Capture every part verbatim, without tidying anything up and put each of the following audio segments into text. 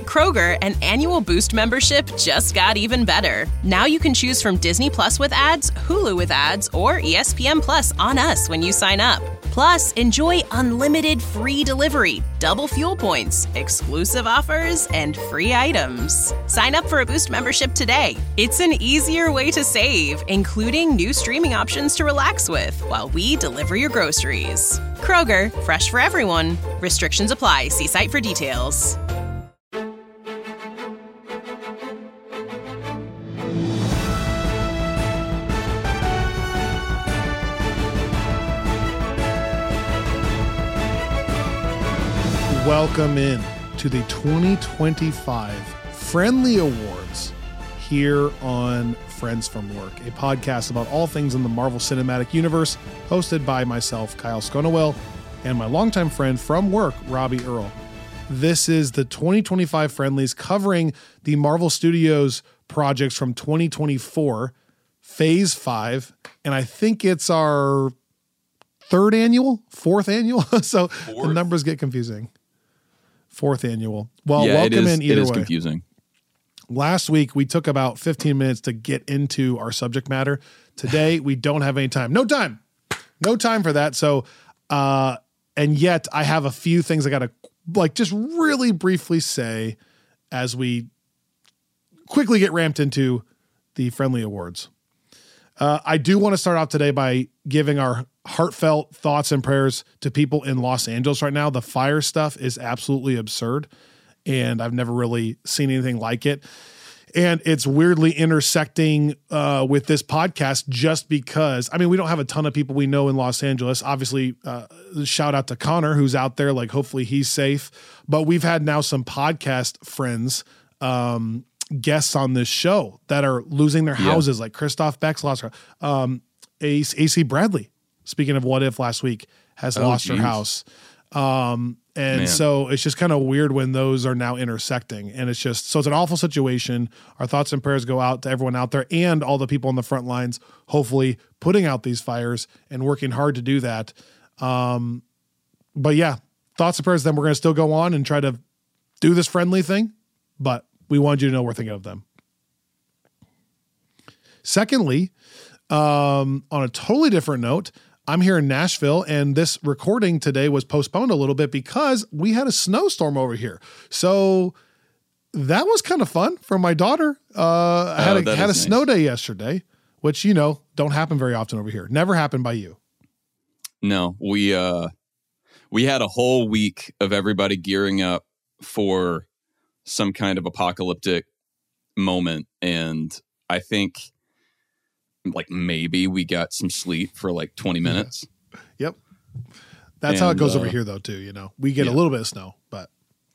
Kroger, an annual Boost membership just got even better. Now you can choose from Disney Plus with ads, Hulu with ads, or E S P N Plus on us when you sign up. Plus, enjoy unlimited free delivery, double fuel points, exclusive offers, and free items. Sign up for a Boost membership today. It's an easier way to save, including new streaming options to relax with while we deliver your groceries. Kroger, fresh for everyone. Restrictions apply. See site for details. Welcome in to the twenty twenty-five Friendly Awards here on Friends from Work, a podcast about all things in the Marvel Cinematic Universe, hosted by myself, Kyle Sconowell, and my longtime friend from work, Robbie Earl. This is the twenty twenty-five Friendlies covering the Marvel Studios projects from twenty twenty-four, Phase five, and I think it's our third annual, fourth annual, so fourth. The numbers get confusing. Fourth annual. Well, yeah, welcome it is, in either it is way. Confusing. Last week, we took about fifteen minutes to get into our subject matter. Today, we don't have any time. No time. No time for that. So, uh, and yet I have a few things I got to like just really briefly say as we quickly get ramped into the Friendly Awards. Uh, I do want to start off today by giving our heartfelt thoughts and prayers to people in Los Angeles right now. The fire stuff is absolutely absurd, and I've never really seen anything like it. And it's weirdly intersecting uh, with this podcast just because, I mean, we don't have a ton of people we know in Los Angeles. Obviously, uh, shout out to Connor, who's out there. Like, hopefully he's safe. But we've had now some podcast friends, um, guests on this show that are losing their houses, yeah. like Christoph Beck's lost her. Um, A C Bradley, speaking of What If last week, has oh, lost geez. her house. Um, and Man. so it's just kind of weird when those are now intersecting, and it's just, so it's an awful situation. Our thoughts and prayers go out to everyone out there and all the people on the front lines, hopefully putting out these fires and working hard to do that. Um, but yeah, thoughts and prayers. Then we're going to still go on and try to do this friendly thing, but we wanted you to know we're thinking of them. Secondly, um, on a totally different note, I'm here in Nashville, and this recording today was postponed a little bit because we had a snowstorm over here. So that was kind of fun for my daughter. Uh, I had oh, a, had a nice. snow day yesterday, which, you know, don't happen very often over here. Never happened by you. No, we, uh, we had a whole week of everybody gearing up for some kind of apocalyptic moment. And I think like maybe we got some sleep for like twenty minutes. Yep. That's and, how it goes uh, over here though, too. You know, we get yeah. a little bit of snow, but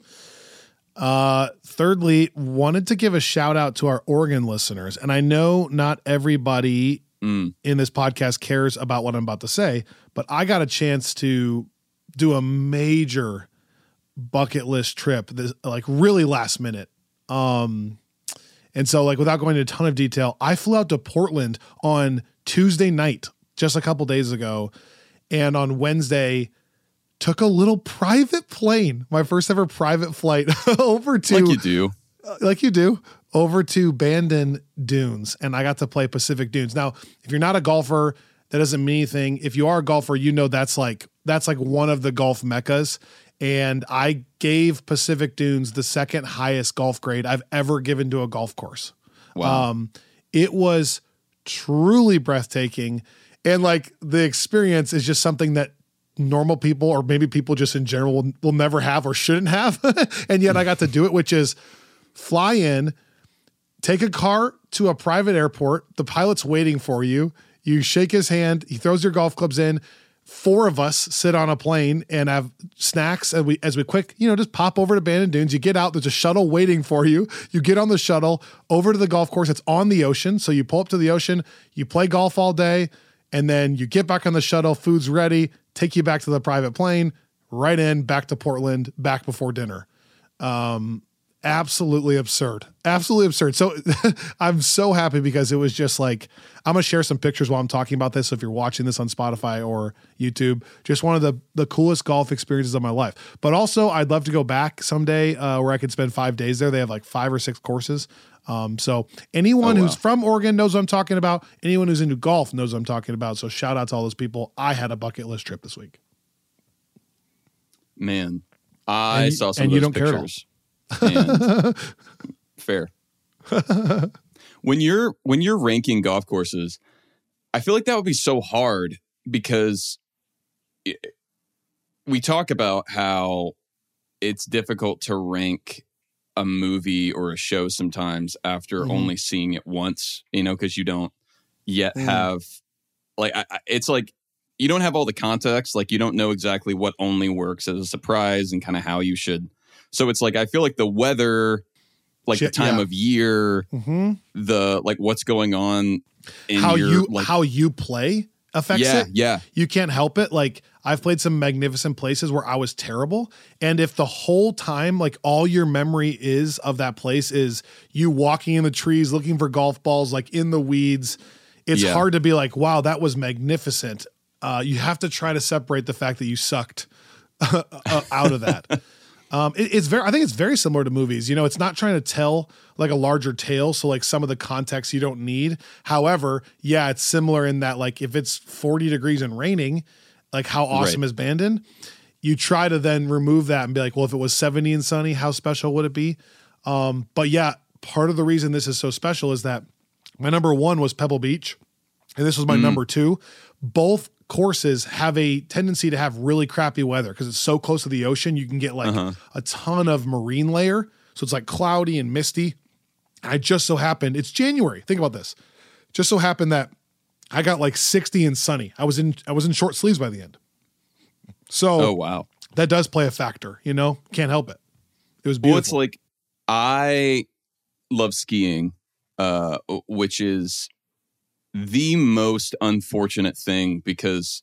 uh, thirdly, wanted to give a shout out to our Oregon listeners. And I know not everybody mm. in this podcast cares about what I'm about to say, but I got a chance to do a major bucket list trip, this, like really last minute. Um, and so like, without going into a ton of detail, I flew out to Portland on Tuesday night, just a couple days ago. And on Wednesday took a little private plane, my first ever private flight over to, like you do, uh, like you do over to Bandon Dunes. And I got to play Pacific Dunes. Now, if you're not a golfer, that doesn't mean anything. If you are a golfer, you know, that's like, that's like one of the golf meccas. And I gave Pacific Dunes the second highest golf grade I've ever given to a golf course. Wow. Um, it was truly breathtaking. And like the experience is just something that normal people, or maybe people just in general, will, will never have or shouldn't have. And yet I got to do it, which is fly in, take a car to a private airport. The pilot's waiting for you. You shake his hand. He throws your golf clubs in. Four of us sit on a plane and have snacks, and we, as we quick, you know, just pop over to Bandon Dunes. You get out, there's a shuttle waiting for you. You get on the shuttle over to the golf course. It's on the ocean. So you pull up to the ocean, you play golf all day, and then you get back on the shuttle, food's ready, take you back to the private plane, right in, back to Portland, back before dinner. Um, absolutely absurd. Absolutely absurd. So I'm so happy because it was just like, I'm going to share some pictures while I'm talking about this. So if you're watching this on Spotify or YouTube, just one of the, the coolest golf experiences of my life. But also I'd love to go back someday uh, where I could spend five days there. They have like five or six courses. Um, so anyone oh, wow. who's from Oregon knows what I'm talking about. Anyone who's into golf knows what I'm talking about. So shout out to all those people. I had a bucket list trip this week. Man, I you, saw some and of you those don't pictures. And fair. When you're when you're ranking golf courses, I feel like that would be so hard because it, we talk about how it's difficult to rank a movie or a show sometimes after mm. only seeing it once, you know, because you don't yet mm. have like I, it's like you don't have all the context, like you don't know exactly what only works as a surprise and kind of how you should. So it's like I feel like the weather, like Shit, the time yeah. of year, mm-hmm. the like what's going on in how your, you like, how you play affects yeah, it. Yeah. You can't help it. Like I've played some magnificent places where I was terrible. And if the whole time, like all your memory is of that place is you walking in the trees, looking for golf balls, like in the weeds, it's yeah. hard to be like, wow, that was magnificent. Uh, you have to try to separate the fact that you sucked uh, out of that. Um, it, it's very, I think it's very similar to movies. You know, it's not trying to tell like a larger tale. So like some of the context you don't need. However, yeah, it's similar in that like if it's forty degrees and raining, like how awesome right. is Bandon? You try to then remove that and be like, well, if it was seventy and sunny, how special would it be? Um, but yeah, part of the reason this is so special is that my number one was Pebble Beach. And this was my mm. number two. Both courses have a tendency to have really crappy weather because it's so close to the ocean. You can get like uh-huh. a ton of marine layer. So it's like cloudy and misty. I just so happened, it's January. Think about this. Just so happened that I got like sixty and sunny. I was in, I was in short sleeves by the end. So oh, wow. That does play a factor, you know, can't help it. It was beautiful. Well, it's like, I love skiing, uh, which is the most unfortunate thing because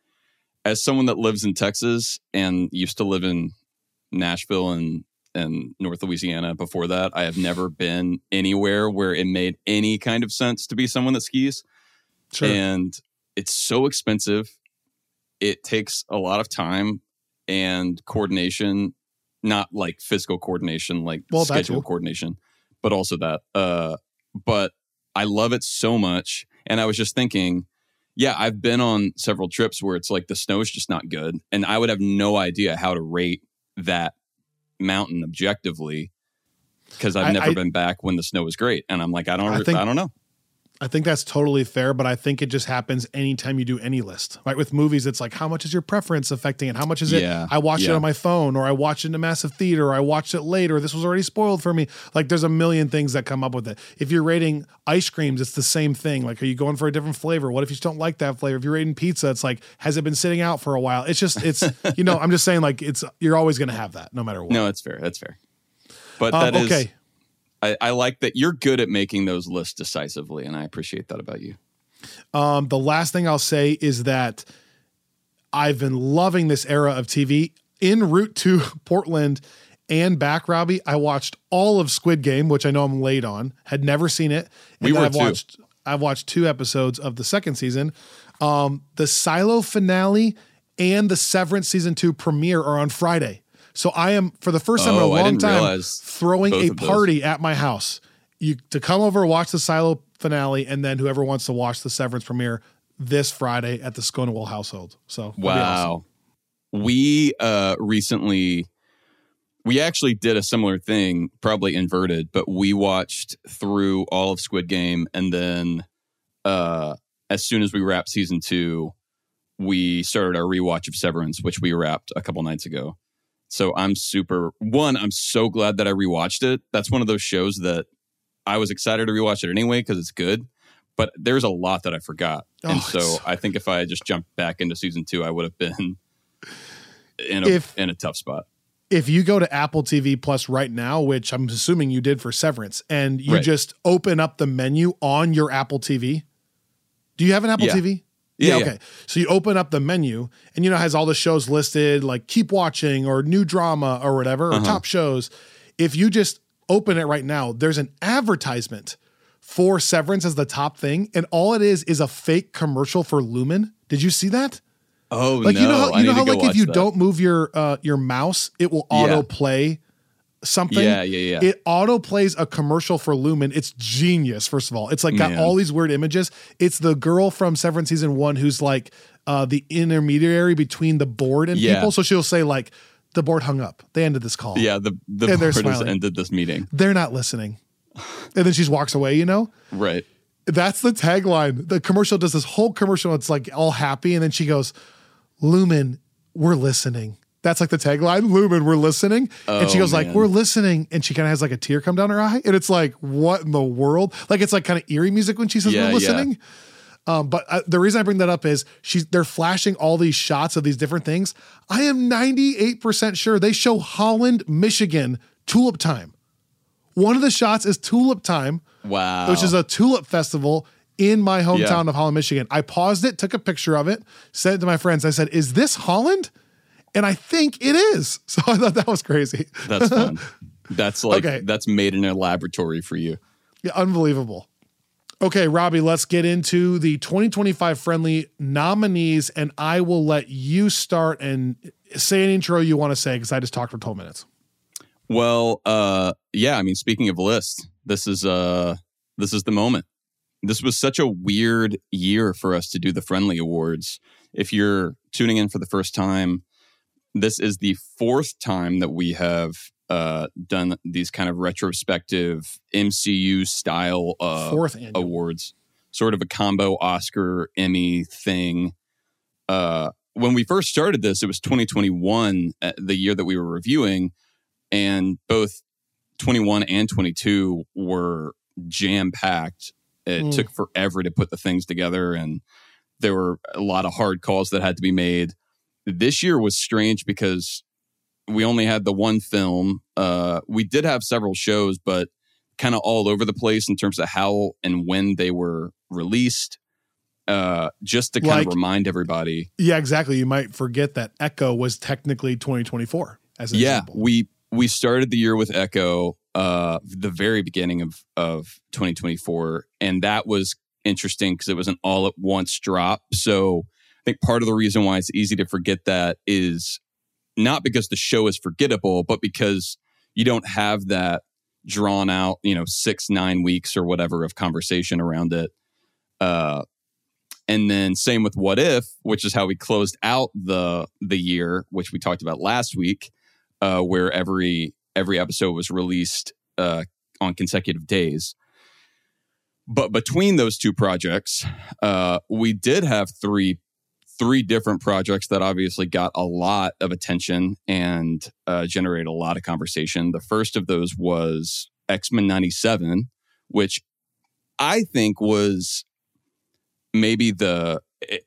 as someone that lives in Texas and used to live in Nashville and, and North Louisiana before that, I have never been anywhere where it made any kind of sense to be someone that skis. Sure. And it's so expensive. It takes a lot of time and coordination, not like physical coordination, like well, schedule coordination, but also that. Uh, but I love it so much. And I was just thinking, yeah, I've been on several trips where it's like the snow is just not good. And I would have no idea how to rate that mountain objectively because I've I, never I, been back when the snow was great. And I'm like, I don't, I, think, I don't know. I think that's totally fair, but I think it just happens anytime you do any list, right? With movies, it's like, how much is your preference affecting it? How much is it? Yeah, I watched yeah. it on my phone, or I watched it in a massive theater, or I watched it late, or this was already spoiled for me. Like there's a million things that come up with it. If you're rating ice creams, it's the same thing. Like, are you going for a different flavor? What if you just don't like that flavor? If you're rating pizza, it's like, has it been sitting out for a while? It's just, it's, you know, I'm just saying like, it's, you're always going to have that no matter what. No, it's fair. That's fair. But um, that is, okay. I, I like that you're good at making those lists decisively, and I appreciate that about you. Um, the last thing I'll say is that I've been loving this era of T V. En route to Portland and back, Robbie, I watched all of Squid Game, which I know I'm late on. Had never seen it. And we were I've too. watched I've watched two episodes of the second season. Um, the Silo finale and the Severance season two premiere are on Friday. So I am, for the first time oh, in a long time, throwing throwing a party at my house. You to come over, watch the Silo finale, and then whoever wants to watch the Severance premiere this Friday at the Sconawall household. So wow, awesome. we uh, recently we actually did a similar thing, probably inverted, but we watched through all of Squid Game, and then uh, as soon as we wrapped season two, we started our rewatch of Severance, which we wrapped a couple nights ago. So I'm super, one, I'm so glad that I rewatched it. That's one of those shows that I was excited to rewatch it anyway because it's good. But there's a lot that I forgot. Oh, and so I think if I had just jumped back into season two, I would have been in a, if, in a tough spot. If you go to Apple T V Plus right now, which I'm assuming you did for Severance, and you right. just open up the menu on your Apple T V. Do you have an Apple yeah. T V? Yeah, yeah, okay. Yeah. So you open up the menu and, you know, it has all the shows listed, like keep watching or new drama or whatever, or uh-huh. top shows. If you just open it right now. There's an advertisement for Severance as the top thing, and all it is is a fake commercial for Lumen. Did you see that? Oh, like no. you know how I you know need how to go like if you watch that. don't move your uh, your mouse, it will Yeah. auto play something. Yeah, yeah, yeah. It auto plays a commercial for Lumen. It's genius. First of all, it's like got Man. all these weird images. It's the girl from Severance season one who's like uh, the intermediary between the board and Yeah. people. So she'll say like, "The board hung up. They ended this call. Yeah, the, the And they're board has smiling. ended this meeting. They're not listening." And then she just walks away. You know. Right. That's the tagline. The commercial does this whole commercial. It's like all happy. And then she goes, "Lumen, we're listening." That's like the tagline. "Lumen, we're listening." And she Oh, goes like, man. "We're listening." And she kind of has like a tear come down her eye. And it's like, what in the world? Like, it's like kind of eerie music when she says Yeah, we're yeah. listening. Um, but uh, the reason I bring that up is she's they're flashing all these shots of these different things. I am ninety-eight percent sure they show Holland, Michigan, Tulip Time. One of the shots is Tulip Time, Wow. which is a tulip festival in my hometown Yeah. of Holland, Michigan. I paused it, took a picture of it, sent it to my friends. I said, "Is this Holland?" And I think it is. So I thought that was crazy. That's fun. That's like, Okay. that's made in a laboratory for you. Yeah, unbelievable. Okay, Robbie, let's get into the twenty twenty-five Friendly nominees, and I will let you start and say an intro you want to say because I just talked for twelve minutes. Well, uh, yeah, I mean, speaking of lists, this is uh, this is the moment. This was such a weird year for us to do the Friendly Awards. If you're tuning in for the first time, this is the fourth time that we have uh, done these kind of retrospective M C U style uh, Fourth annual. awards, sort of a combo Oscar Emmy thing. Uh, when we first started this, it was twenty twenty-one, uh, the year that we were reviewing, and both twenty-one and twenty-two were jam packed. It Mm. took forever to put the things together, and there were a lot of hard calls that had to be made. This year was strange because we only had the one film. Uh, we did have several shows, but kind of all over the place in terms of how and when they were released. Uh, just to kind Like- of remind everybody. Yeah, exactly. You might forget that Echo was technically twenty twenty-four as an Yeah, example. we we started the year with Echo, uh, the very beginning of of twenty twenty-four, and that was interesting because it was an all at once drop. So I think part of the reason why it's easy to forget that is not because the show is forgettable, but because you don't have that drawn out, you know, six nine weeks or whatever of conversation around it. Uh, and then same with What If, which is how we closed out the the year, which we talked about last week. Uh, where every every episode was released uh, on consecutive days. But between those two projects, uh, we did have three three different projects that obviously got a lot of attention and uh, generated a lot of conversation. The first of those was X-Men ninety-seven, which I think was maybe the,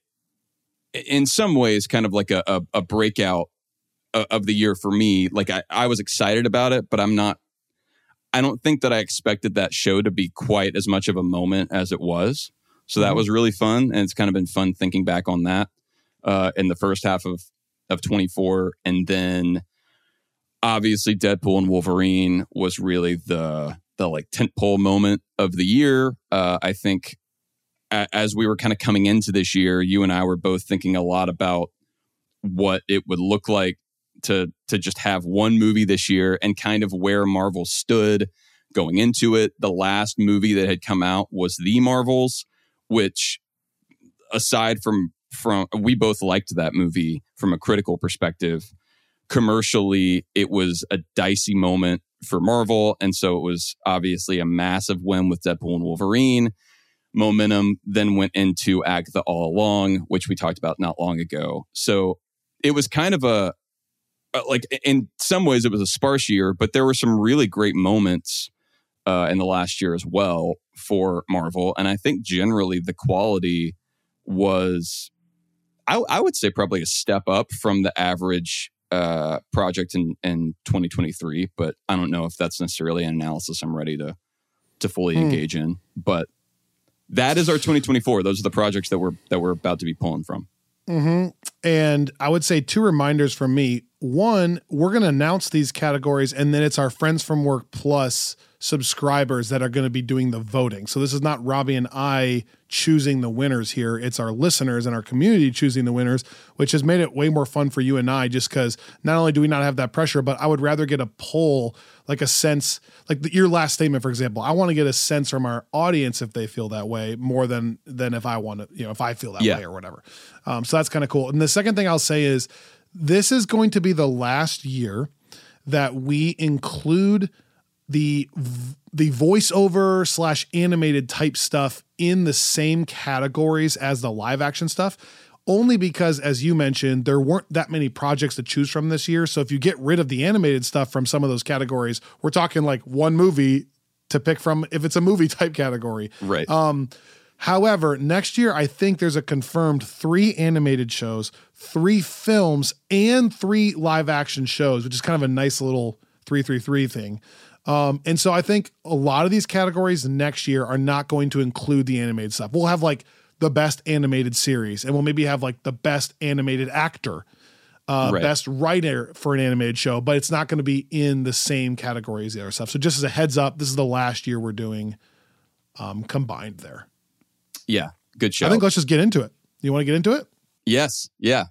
in some ways, kind of like a, a, a breakout of the year for me. Like I, I was excited about it, but I'm not, I don't think that I expected that show to be quite as much of a moment as it was. So that Mhm. was really fun. And it's kind of been fun thinking back on that uh, in the first half of, of twenty-four. And then obviously Deadpool and Wolverine was really the, the like tentpole moment of the year. Uh, I think a, as we were kind of coming into this year, you and I were both thinking a lot about what it would look like to to just have one movie this year and kind of where Marvel stood going into it. The last movie that had come out was The Marvels, which aside from from we both liked that movie from a critical perspective. Commercially, it was a dicey moment for Marvel, and so it was obviously a massive win with Deadpool and Wolverine. Momentum then went into Agatha All Along, which we talked about not long ago. So it was kind of a Uh, like in some ways it was a sparse year, but there were some really great moments uh, in the last year as well for Marvel. And I think generally the quality was, I, I would say probably a step up from the average uh, project in, in twenty twenty-three. But I don't know if that's necessarily an analysis I'm ready to, to fully Hmm. engage in. But that is our twenty twenty-four. Those are the projects that we're, that we're about to be pulling from. Mm-hmm. And I would say two reminders from me. One, we're going to announce these categories, and then it's our Friends from Work Plus subscribers that are going to be doing the voting. So this is not Robbie and I choosing the winners here. It's our listeners and our community choosing the winners, which has made it way more fun for you and I, just because not only do we not have that pressure, but I would rather get a poll, like a sense, like the, your last statement, for example. I want to get a sense from our audience if they feel that way more than than if I want to, you know, if I feel that yeah. way or whatever. Um, so that's kind of cool. And the second thing I'll say is this is going to be the last year that we include the the voiceover slash animated type stuff in the same categories as the live action stuff, only because, as you mentioned, there weren't that many projects to choose from this year. So if you get rid of the animated stuff from some of those categories, we're talking like one movie to pick from if it's a movie type category. Right. Um, however, next year, I think there's a confirmed three animated shows, three films, and three live action shows, which is kind of a nice little three, three, three thing. Um, and so I think a lot of these categories next year are not going to include the animated stuff. We'll have like the best animated series, and we'll maybe have like the best animated actor, uh, right. best writer for an animated show, but it's not going to be in the same category as the other stuff. So just as a heads up, this is the last year we're doing um, combined there. Yeah. Good show. I think let's just get into it. You want to get into it? Yes. Yeah.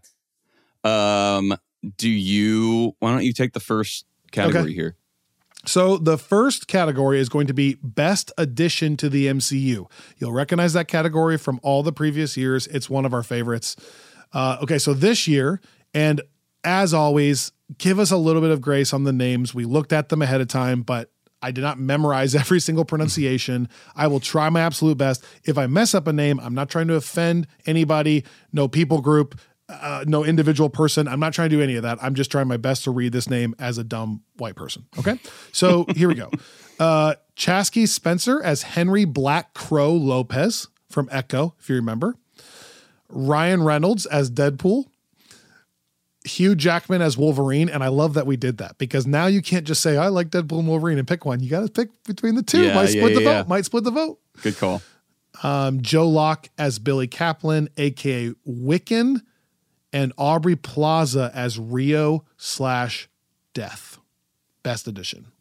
Um, do you, why don't you take the first category Okay. here? So the first category is going to be Best Addition to the M C U. You'll recognize that category from all the previous years. It's one of our favorites. Uh, okay, so this year, and as always, give us a little bit of grace on the names. We looked at them ahead of time, but I did not memorize every single pronunciation. I will try my absolute best. If I mess up a name, I'm not trying to offend anybody, no people group, Uh, no individual person. I'm not trying to do any of that. I'm just trying my best to read this name as a dumb white person. Okay. So here we go. Uh, Chasky Spencer as Henry Black Crow Lopez from Echo, if you remember. Ryan Reynolds as Deadpool. Hugh Jackman as Wolverine. And I love that we did that because now you can't just say, I like Deadpool and Wolverine and pick one. You got to pick between the two. Yeah, Might yeah, split the yeah, vote. yeah. Might split the vote. Good call. Um, Joe Locke as Billy Kaplan, A K A Wiccan. And Aubrey Plaza as Rio slash Death. Best edition.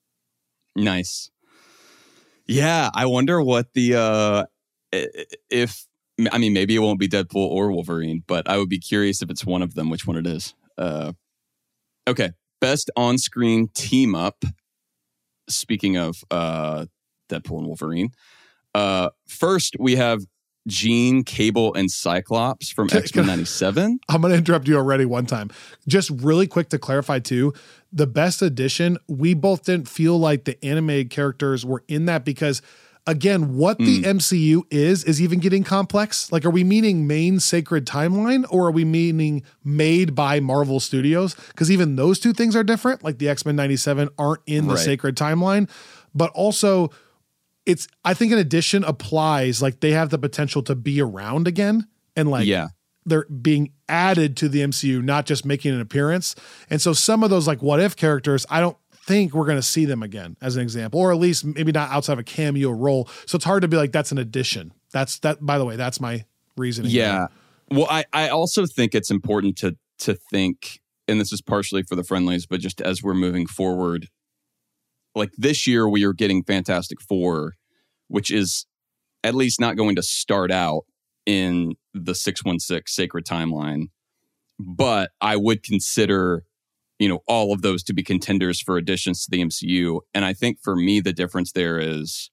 Nice. Yeah, I wonder what the uh if I mean maybe it won't be Deadpool or Wolverine, but I would be curious if it's one of them, which one it is. Uh okay, best on-screen team up. Speaking of uh Deadpool and Wolverine. Uh first we have Jean, Cable, and Cyclops from X-Men ninety-seven. I'm going to interrupt you already one time. Just really quick to clarify too, the best edition, we both didn't feel like the animated characters were in that because, again, what mm. the M C U is, is even getting complex. Like, are we meaning main sacred timeline or are we meaning made by Marvel Studios? Because even those two things are different. Like the X-Men ninety-seven aren't in the right. sacred timeline, but also it's, I think an addition applies, like they have the potential to be around again and like yeah. they're being added to the M C U, not just making an appearance. And so some of those like what if characters, I don't think we're going to see them again as an example, or at least maybe not outside of a cameo role. So it's hard to be like, that's an addition. That's that, by the way, that's my reasoning. Yeah. There. Well, I, I also think it's important to, to think, and this is partially for the friendlies, but just as we're moving forward, like this year we are getting Fantastic Four, which is at least not going to start out in the six one six sacred timeline. But I would consider, you know, all of those to be contenders for additions to the M C U. And I think for me, the difference there is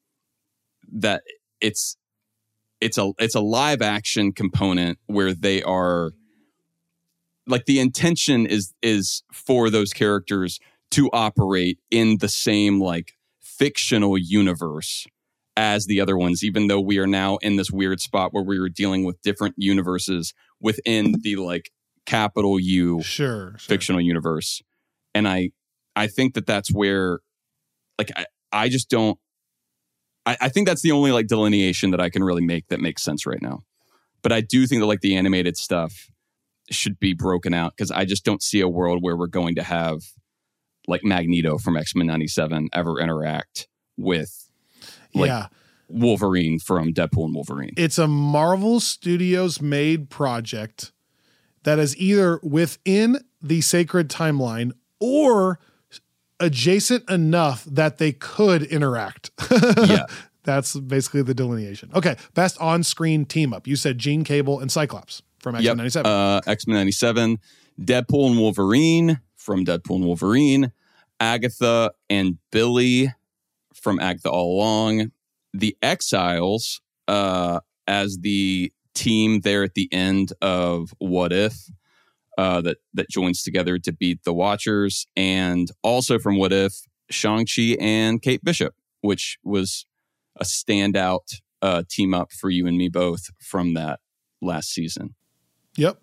that it's it's a it's a live action component where they are like the intention is is for those characters to operate in the same like fictional universe as the other ones, even though we are now in this weird spot where we are dealing with different universes within the like capital U sure, sure. fictional universe. And I, I think that that's where like, I, I just don't, I, I think that's the only like delineation that I can really make that makes sense right now. But I do think that like the animated stuff should be broken out because I just don't see a world where we're going to have like Magneto from X-Men ninety-seven ever interact with like yeah. Wolverine from Deadpool and Wolverine. It's a Marvel Studios made project that is either within the sacred timeline or adjacent enough that they could interact. Yeah. That's basically the delineation. Okay, best on-screen team-up. You said Jean, Cable, and Cyclops from X-Men Yep. ninety-seven. Uh, X-Men ninety-seven, Deadpool and Wolverine from Deadpool and Wolverine, Agatha and Billy from Agatha All Along, the Exiles uh, as the team there at the end of What If uh, that, that joins together to beat the Watchers, and also from What If, Shang-Chi and Kate Bishop, which was a standout uh, team up for you and me both from that last season. Yep.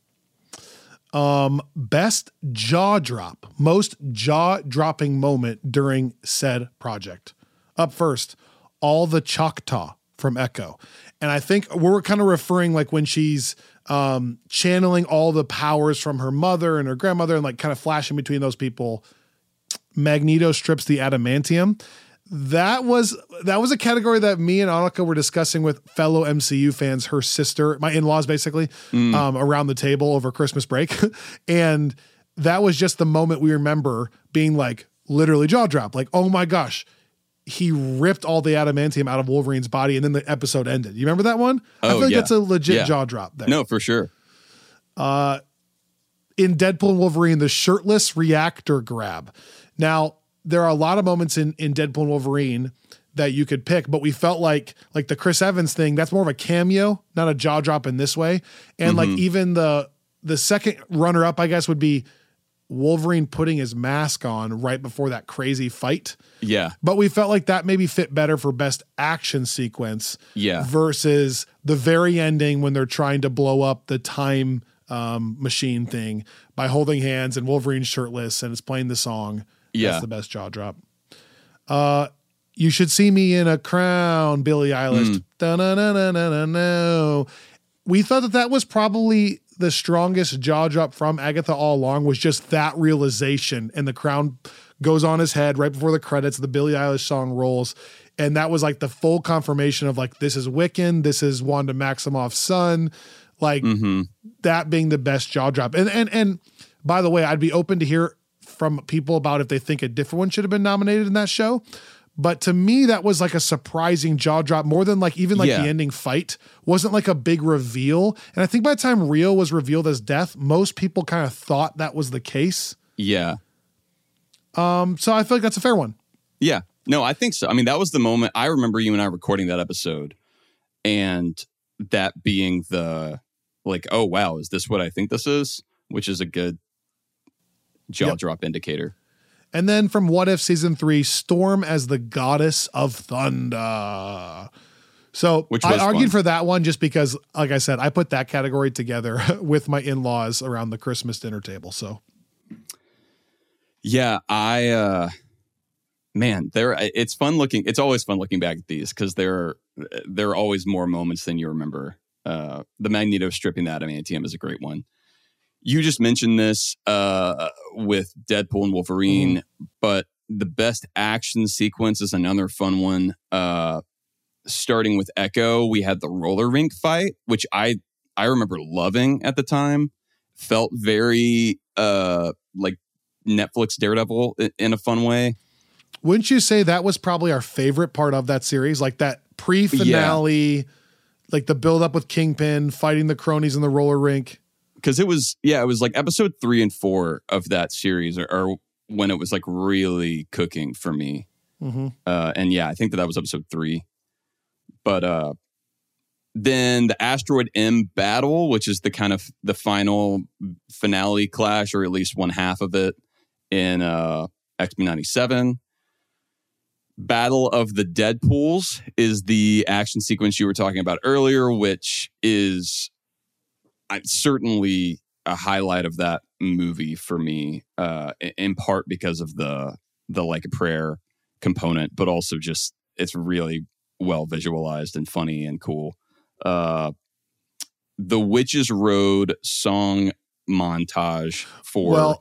Um, best jaw drop, most jaw dropping moment during said project. Up first, all the Choctaw from Echo. And I think we're kind of referring like when she's um, channeling all the powers from her mother and her grandmother and like kind of flashing between those people. Magneto strips the adamantium. That was that was a category that me and Annika were discussing with fellow M C U fans, her sister, my in-laws basically, mm. um, around the table over Christmas break. And that was just the moment we remember being like literally jaw drop. Like, oh my gosh, he ripped all the adamantium out of Wolverine's body and then the episode ended. You remember that one? Oh, I feel like yeah. that's a legit yeah. jaw drop there. No, for sure. Uh, in Deadpool and Wolverine, the shirtless reactor grab. Now, there are a lot of moments in, in Deadpool and Wolverine that you could pick, but we felt like like the Chris Evans thing, that's more of a cameo, not a jaw drop in this way. And mm-hmm. like even the the second runner up, I guess, would be Wolverine putting his mask on right before that crazy fight. Yeah. But we felt like that maybe fit better for best action sequence. Yeah. Versus the very ending when they're trying to blow up the time um, machine thing by holding hands and Wolverine's shirtless and it's playing the song. Yeah. That's the best jaw drop. Uh, you should see me in a crown, Billie Eilish. Mm. We thought that that was probably the strongest jaw drop from Agatha all along, was just that realization. And the crown goes on his head right before the credits. The Billie Eilish song rolls. And that was like the full confirmation of like, this is Wiccan. This is Wanda Maximoff's son. Like mm-hmm. that being the best jaw drop. And, and, and by the way, I'd be open to hear from people about if they think a different one should have been nominated in that show. But to me, that was like a surprising jaw drop, more than like even like yeah. the ending fight wasn't like a big reveal. And I think by the time Rio was revealed as death, most people kind of thought that was the case. Yeah. Um. So I feel like that's a fair one. Yeah. No, I think so. I mean, that was the moment. I remember you and I recording that episode and that being the like, oh, wow, is this what I think this is? Which is a good jaw yep. drop indicator. And then from What If season three, Storm as the goddess of thunder. So Which I argued fun. for that one just because, like I said, I put that category together with my in-laws around the Christmas dinner table. So yeah, I, uh, man, there, it's fun looking. It's always fun looking back at these because there are, there are always more moments than you remember. Uh, the Magneto stripping the adamantium is a great one. You just mentioned this uh, with Deadpool and Wolverine, mm-hmm. but the best action sequence is another fun one. Uh, starting with Echo, we had the roller rink fight, which I I remember loving at the time. Felt very uh, like Netflix Daredevil in a fun way. Wouldn't you say that was probably our favorite part of that series? Like that pre-finale, yeah. like the build up with Kingpin, fighting the cronies in the roller rink. Because it was, yeah, it was like episode three and four of that series are, are when it was like really cooking for me. Mm-hmm. Uh, and yeah, I think that that was episode three. But uh, then the Asteroid M battle, which is the kind of the final finale clash, or at least one half of it in uh, X-Men ninety-seven. Battle of the Deadpools is the action sequence you were talking about earlier, which is I, certainly a highlight of that movie for me, uh, in part because of the the like a prayer component, but also just it's really well visualized and funny and cool. Uh, the Witches Road song montage for well,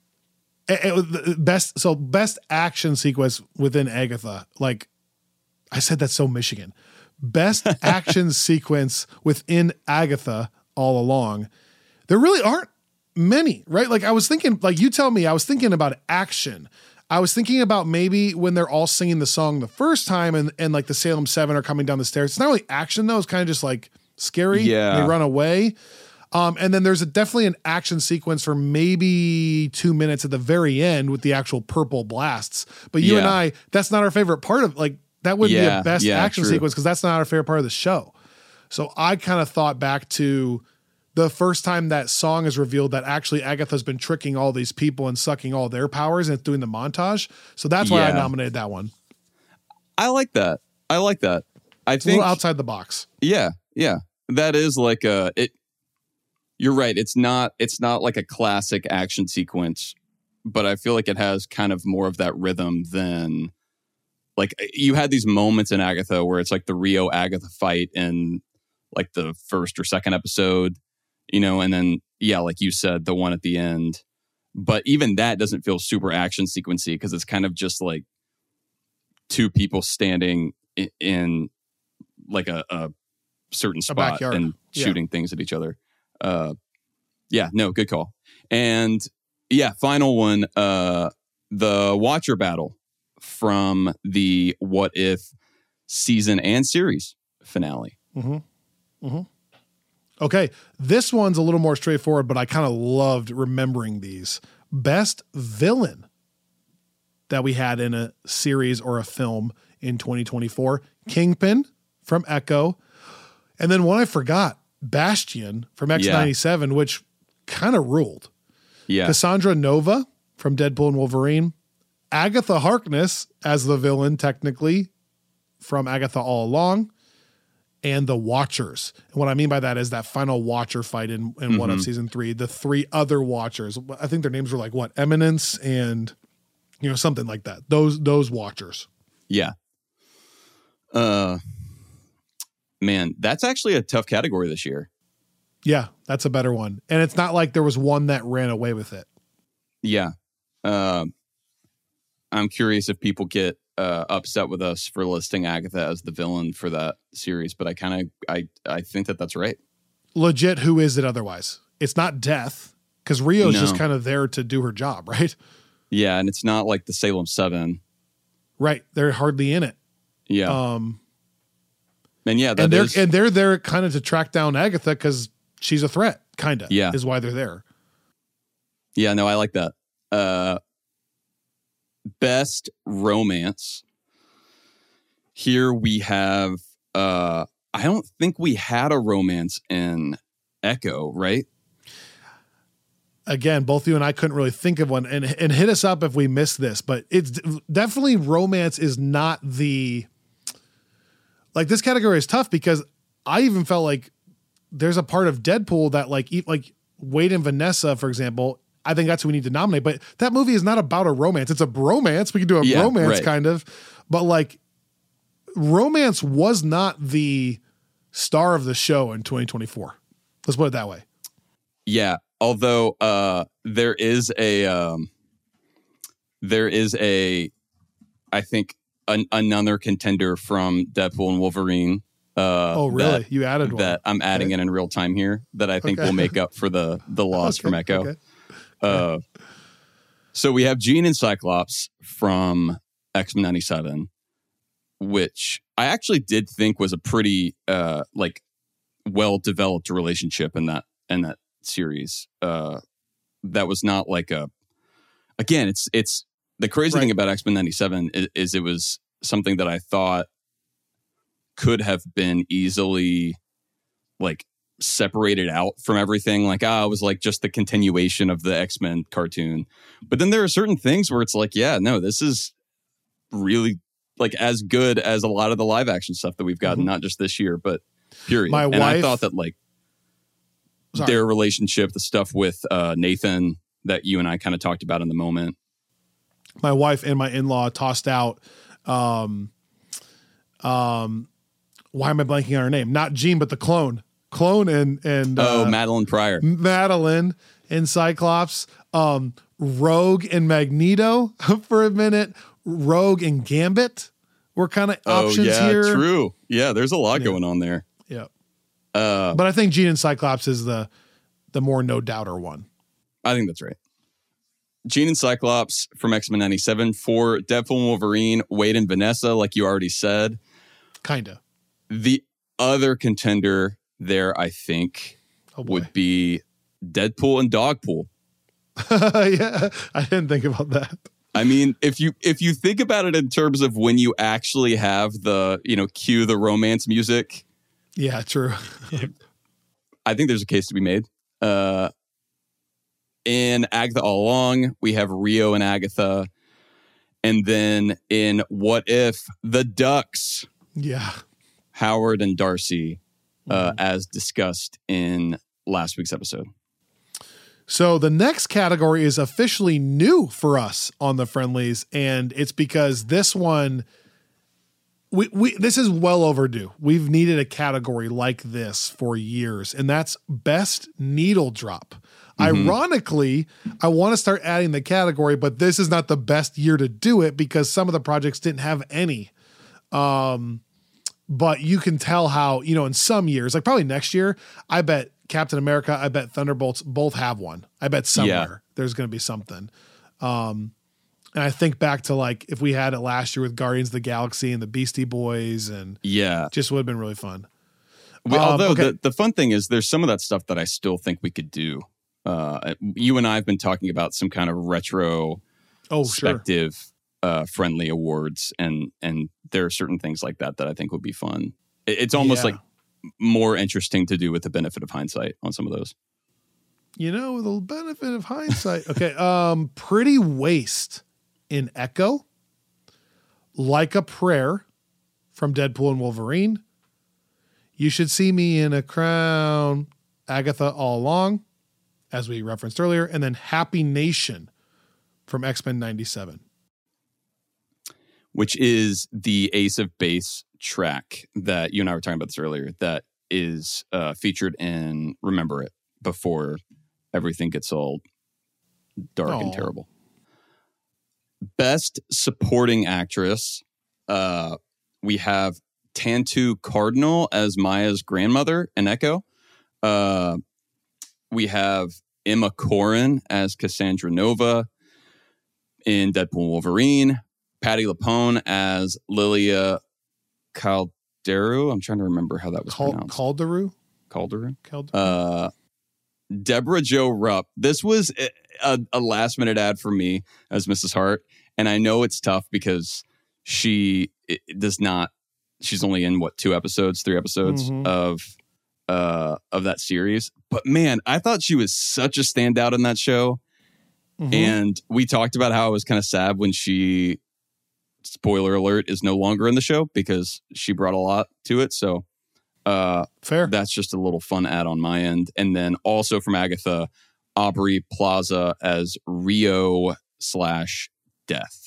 it, it, best so best action sequence within Agatha. Like, I said that's so Michigan. Best action sequence within Agatha all along. There really aren't many, right? Like I was thinking, like you tell me, I was thinking about action. I was thinking about maybe when they're all singing the song the first time and, and like the Salem Seven are coming down the stairs. It's not really action though. It's kind of just like scary. Yeah. They run away. Um, and then there's a, definitely an action sequence for maybe two minutes at the very end with the actual purple blasts. But you Yeah. and I, that's not our favorite part of like, that wouldn't be Yeah, a best yeah, action true. sequence because that's not our favorite part of the show. So I kind of thought back to the first time that song is revealed that actually Agatha's been tricking all these people and sucking all their powers and it's doing the montage. So that's why I Yeah. nominated that one. I like that. I like that. I It's a think little outside the box. Yeah, yeah. That is like a it you're right. It's not it's not like a classic action sequence, but I feel like it has kind of more of that rhythm than like you had these moments in Agatha where it's like the Rio Agatha fight in like the first or second episode, you know, and then yeah, like you said, the one at the end. But even that doesn't feel super action sequency because it's kind of just like two people standing in, in like a, a certain spot backyard. and Yeah. shooting things at each other. Uh, yeah, no, good call. And yeah, final one, uh, the Watcher battle from the What If season and series finale. Mm-hmm. Mm-hmm. Okay, this one's a little more straightforward, but I kind of loved remembering these. Best villain that we had in a series or a film in twenty twenty-four. Kingpin from Echo. And then one I forgot, Bastion from X ninety-seven, which kind of ruled. Yeah. Cassandra Nova from Deadpool and Wolverine. Agatha Harkness as the villain, technically, from Agatha All Along. And the Watchers. And what I mean by that is that final Watcher fight in, in mm-hmm. one of season three. The three other Watchers. I think their names were like what? Eminence and, you know, something like that. Those those Watchers. Yeah. Uh, man, that's actually a tough category this year. Yeah, that's a better one. And it's not like there was one that ran away with it. Yeah. Uh, I'm curious if people get uh, upset with us for listing Agatha as the villain for that series, but I kind of, I, I think that that's right. Legit, who is it otherwise? It's not Death, because Rio's No. just kind of there to do her job, right? Yeah, and it's not like the Salem Seven. Right. They're hardly in it. Yeah. Um, and yeah, that and they're is, and they're there kind of to track down Agatha because she's a threat, kind of. Yeah. Is why they're there. yeah, no, I like that. Uh, best romance. Here we have, uh, I don't think we had a romance in Echo, right? Again, both you and I couldn't really think of one, and and hit us up if we missed this, but it's definitely romance is not the, like this category is tough because I even felt like there's a part of Deadpool that like, e- like Wade and Vanessa, for example, I think that's who we need to nominate, but that movie is not about a romance. It's a bromance. We can do a Yeah, romance right. kind of, but like romance was not the star of the show in twenty twenty-four. Let's put it that way. Yeah. Although uh, there is a, um, there is a, I think an, another contender from Deadpool and Wolverine. Uh, Oh, really? That, You added one. that I'm adding Okay. in in real time here that I think Okay. will make up for the the loss Okay, from Echo. okay. Uh, so we have Jean and Cyclops from X Men ninety-seven, which I actually did think was a pretty uh, like well developed relationship in that in that series. Uh, that was not like a. Again, it's it's the crazy Right. thing about X Men ninety-seven is, is it was something that I thought could have been easily like separated out from everything. Like, ah, it was like just the continuation of the X-Men cartoon. But then there are certain things where it's like, yeah, no, this is really like as good as a lot of the live action stuff that we've gotten, Mhm. not just this year, but period. My and I wife- thought that like Sorry. their relationship, the stuff with uh, Nathan that you and I kind of talked about in the moment. My wife and my in-law tossed out, um, um, why am I blanking on her name? Not Jean, but the clone. Clone and, and oh, uh, Madeline Pryor. Madeline and Cyclops, um, Rogue and Magneto for a minute, Rogue and Gambit, were kind of Oh, options yeah, here. true. Yeah, there's a lot Yeah. going on there. Yeah. Uh, But I think Jean and Cyclops is the the more no doubter one. I think that's right. Jean and Cyclops from X-Men ninety-seven. For Deadpool and Wolverine, Wade and Vanessa, like you already said. Kinda. The other contender there, I think, Oh boy. would be Deadpool and Dogpool. Yeah, I didn't think about that. I mean, if you if you think about it in terms of when you actually have the, you know, cue the romance music, Yeah, true. I think there's a case to be made. Uh, in Agatha All Along, we have Rio and Agatha. And then in What If, the Ducks, Yeah. Howard and Darcy, uh, mm. as discussed in last week's episode. So the next category is officially new for us on the Friendlies, and it's because this one, we we this is well overdue. We've needed a category like this for years, and that's Best Needle Drop. Mm-hmm. Ironically, I want to start adding the category, but this is not the best year to do it because some of the projects didn't have any. Um, but you can tell how, you know, in some years, like probably next year, I bet Captain America, I bet Thunderbolts both have one. I bet somewhere yeah. there's going to be something. Um, and I think back to like if we had it last year with Guardians of the Galaxy and the Beastie Boys, and yeah, just would have been really fun. We, um, although okay. the, the fun thing is there's some of that stuff that I still think we could do. Uh, you and I have been talking about some kind of retro oh, perspective sure. uh, friendly awards, and and there are certain things like that that I think would be fun. It, it's almost yeah. like more interesting to do with the benefit of hindsight on some of those. You know, the benefit of hindsight. Okay, um, Pretty Waste in Echo, Like a Prayer from Deadpool and Wolverine, You Should See Me in a Crown, Agatha All Along, as we referenced earlier, and then Happy Nation from X-Men ninety-seven. Which is the Ace of Base track that you and I were talking about this earlier, that is uh, featured in Remember It before everything gets all dark Aww. and terrible. Best Supporting Actress, uh, we have Tantu Cardinal as Maya's grandmother in Echo. Uh, we have Emma Corrin as Cassandra Nova in Deadpool and Wolverine. Patti LuPone as Lilia Calderu. I'm trying to remember how that was Cal- pronounced. Calderu? Calderu? Calderu. Uh, Deborah Jo Rupp. This was a, a last minute ad for me as Missus Hart. And I know it's tough because she it, it does not, she's only in what, two episodes, three episodes mm-hmm. of uh, of that series. But man, I thought she was such a standout in that show. Mm-hmm. And we talked about how I was kind of sad when she, spoiler alert, is no longer in the show because she brought a lot to it. So uh, fair. That's just a little fun ad on my end. And then also from Agatha, Aubrey Plaza as Rio slash Death.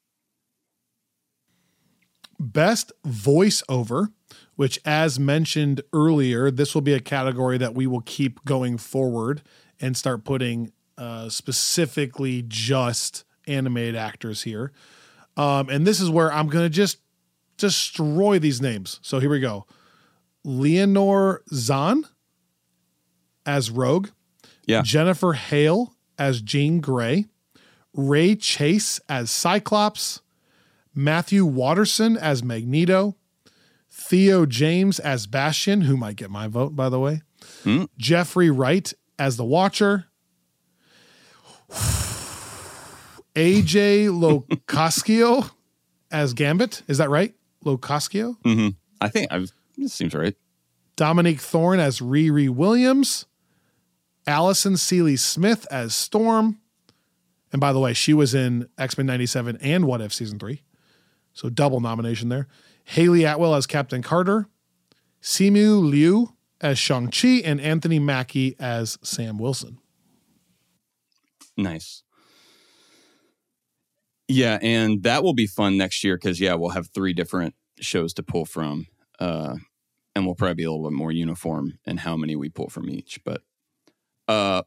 Best voiceover, which as mentioned earlier, this will be a category that we will keep going forward and start putting uh, specifically just animated actors here. Um, and this is where I'm going to just destroy these names. So here we go. Leonore Zahn as Rogue. Yeah. Jennifer Hale as Jean Grey. Ray Chase as Cyclops. Matthew Watterson as Magneto. Theo James as Bastion, who might get my vote, by the way. Hmm. Jeffrey Wright as the Watcher. A J Locascio as Gambit. Is that right? Locascio? Mm-hmm. I think I've, this seems right. Dominique Thorne as Riri Williams. Allison Seeley Smith as Storm. And by the way, she was in X-Men ninety-seven and What If Season three. So double nomination there. Haley Atwell as Captain Carter. Simu Liu as Shang-Chi. And Anthony Mackie as Sam Wilson. Nice. Yeah, and that will be fun next year because, yeah, we'll have three different shows to pull from. Uh, and we'll probably be a little bit more uniform in how many we pull from each. But uh,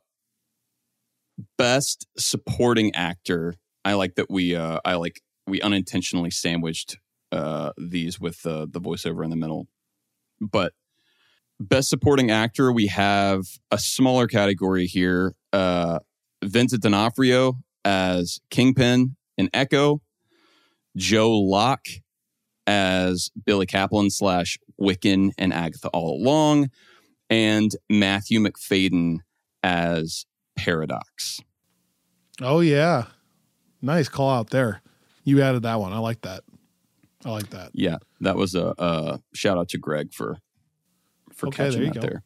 Best Supporting Actor, I like that we uh, I like we unintentionally sandwiched uh, these with uh, the voiceover in the middle. But best supporting actor, we have a smaller category here. Uh, Vincent D'Onofrio as Kingpin in Echo, Joe Locke as Billy Kaplan slash Wiccan and Agatha All Along, and Matthew McFadden as Paradox. Oh, yeah. Nice call out there. You added that one. I like that. I like that. Yeah, that was a, a shout out to Greg for for okay, catching there that go. there.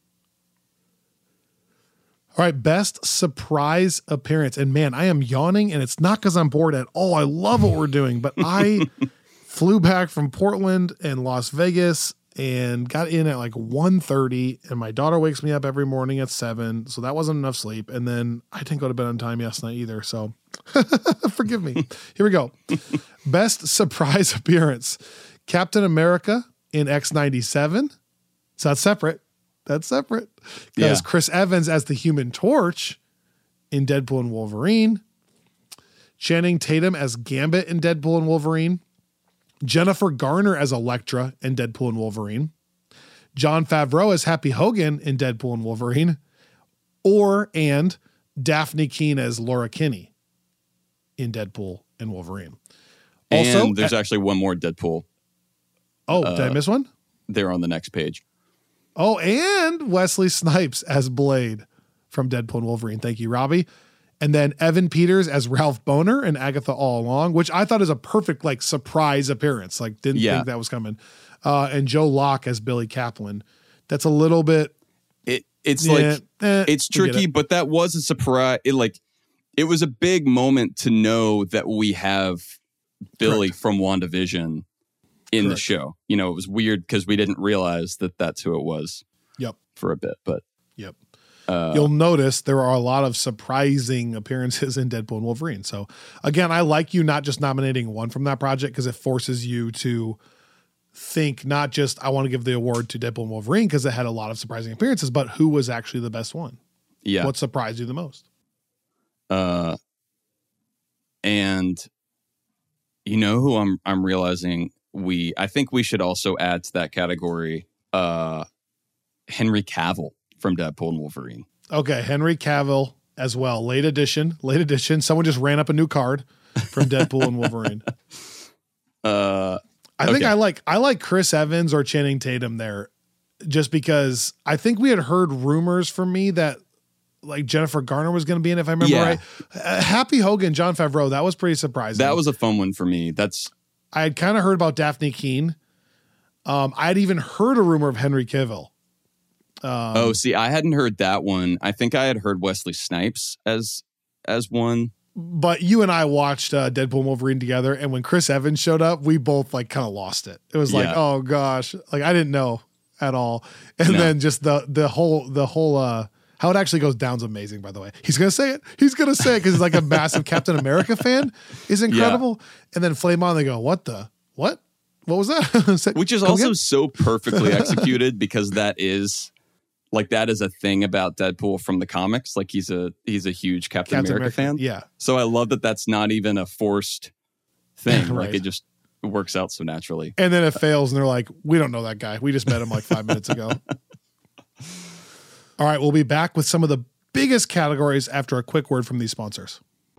All right, best surprise appearance. And man, I am yawning, and it's not because I'm bored at all. I love what we're doing, but I flew back from Portland and Las Vegas and got in at like one thirty, and my daughter wakes me up every morning at seven, so that wasn't enough sleep. And then I didn't go to bed on time last night either, so forgive me. Here we go. Best surprise appearance. Captain America in X ninety-seven. So that's separate. That's separate. Because Yeah. Chris Evans as the Human Torch in Deadpool and Wolverine. Channing Tatum as Gambit in Deadpool and Wolverine. Jennifer Garner as Elektra in Deadpool and Wolverine. Jon Favreau as Happy Hogan in Deadpool and Wolverine. Or, and Daphne Keane as Laura Kinney in Deadpool and Wolverine. Also, And there's uh, actually one more Deadpool oh, did I miss one? there on the next page. Oh, and Wesley Snipes as Blade from Deadpool and Wolverine. Thank you, Robbie. And then Evan Peters as Ralph Boner and Agatha All Along, which I thought is a perfect like surprise appearance. Like didn't Yeah. think that was coming. Uh, and Joe Locke as Billy Kaplan. That's a little bit. It it's Yeah, like eh, it's we get tricky, it. but that was a surprise. It like it was a big moment to know that we have Billy Correct. from WandaVision in the Correct. show. You know, it was weird because we didn't realize that that's who it was Yep. for a bit. But Yep. uh, You'll notice there are a lot of surprising appearances in Deadpool and Wolverine. So again, I like you not just nominating one from that project because it forces you to think not just I want to give the award to Deadpool and Wolverine because it had a lot of surprising appearances, but who was actually the best one? yeah, What surprised you the most? uh, and you know who I'm I'm realizing we I think we should also add to that category uh, Henry Cavill from Deadpool and Wolverine. Okay, Henry Cavill as well. Late edition, late edition. Someone just ran up a new card from Deadpool and Wolverine. Uh, I think Okay. I like I like Chris Evans or Channing Tatum there, just because I think we had heard rumors from me that like Jennifer Garner was going to be in, if I remember Yeah. right. Uh, Happy Hogan, Jon Favreau, that was pretty surprising. that was a fun one for me. That's I had kind of heard about Daphne Keane. Um, I'd even heard a rumor of Henry Cavill. Um, oh, see, I hadn't heard that one. I think I had heard Wesley Snipes as as one. But you and I watched uh, Deadpool and Wolverine together, and when Chris Evans showed up, we both like kind of lost it. It was like, Yeah. oh gosh, like I didn't know at all. And No. then just the the whole the whole uh, how it actually goes down is amazing. By the way, he's gonna say it. He's gonna say it because he's like a massive Captain America fan. Is incredible. And then Flame On, they go, what the what? What was that? Say- Which is come also again? so perfectly executed because that is like that is a thing about Deadpool from the comics. Like he's a he's a huge Captain, Captain America, America. fan. Yeah. So I love that that's not even a forced thing. Right. Like it just works out so naturally. And then it fails, and they're like, we don't know that guy. We just met him like five minutes ago. All right, we'll be back with some of the biggest categories after a quick word from these sponsors.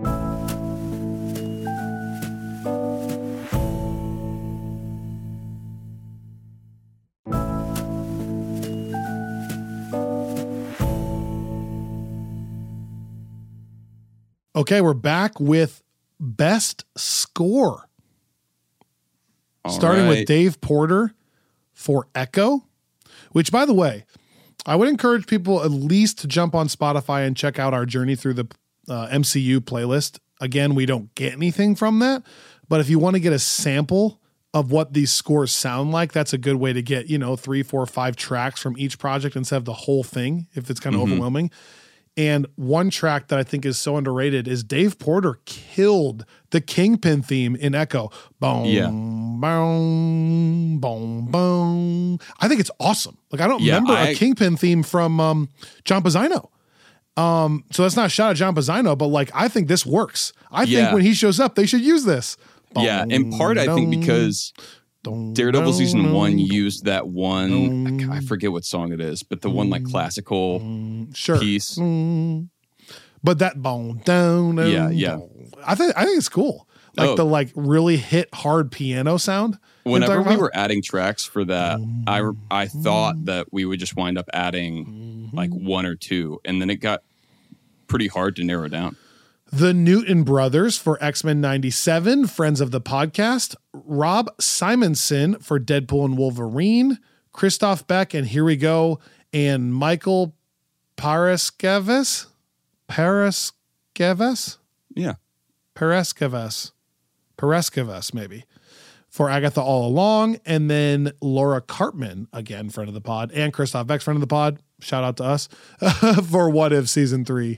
Okay, we're back with best score. All Starting right. with Dave Porter for Echo, which, by the way, I would encourage people at least to jump on Spotify and check out our journey through the uh, M C U playlist. Again, we don't get anything from that, but if you want to get a sample of what these scores sound like, that's a good way to get, you know, three, four, five tracks from each project instead of the whole thing, if it's kind of Mhm. overwhelming. And one track that I think is so underrated is Dave Porter killed the Kingpin theme in Echo. Boom, Yeah. boom, boom, boom. I think it's awesome. Like I don't Yeah, remember I- a Kingpin theme from um, John Pizzino. Um, so that's not a shot at John Pizzino, but like I think this works. I think Yeah. when he shows up, they should use this. Yeah, in part I think Boom, because Daredevil season one used that one. I, I forget what song it is, but the one like classical sure. piece. But that bone down, yeah, yeah. I think I think it's cool. Like oh. the like really hit hard piano sound. Whenever we were adding tracks for that, I I thought that we would just wind up adding like one or two, and then it got pretty hard to narrow down. The Newton Brothers for X-Men ninety-seven, friends of the podcast. Rob Simonson for Deadpool and Wolverine. Christoph Beck and Here We Go. And Michael Paraskeves. Paraskeves? Yeah. Paraskeves. Paraskeves, maybe. For Agatha All Along. And then Laura Cartman, again, friend of the pod. And Christoph Beck, friend of the pod. Shout out to us. For What If Season three.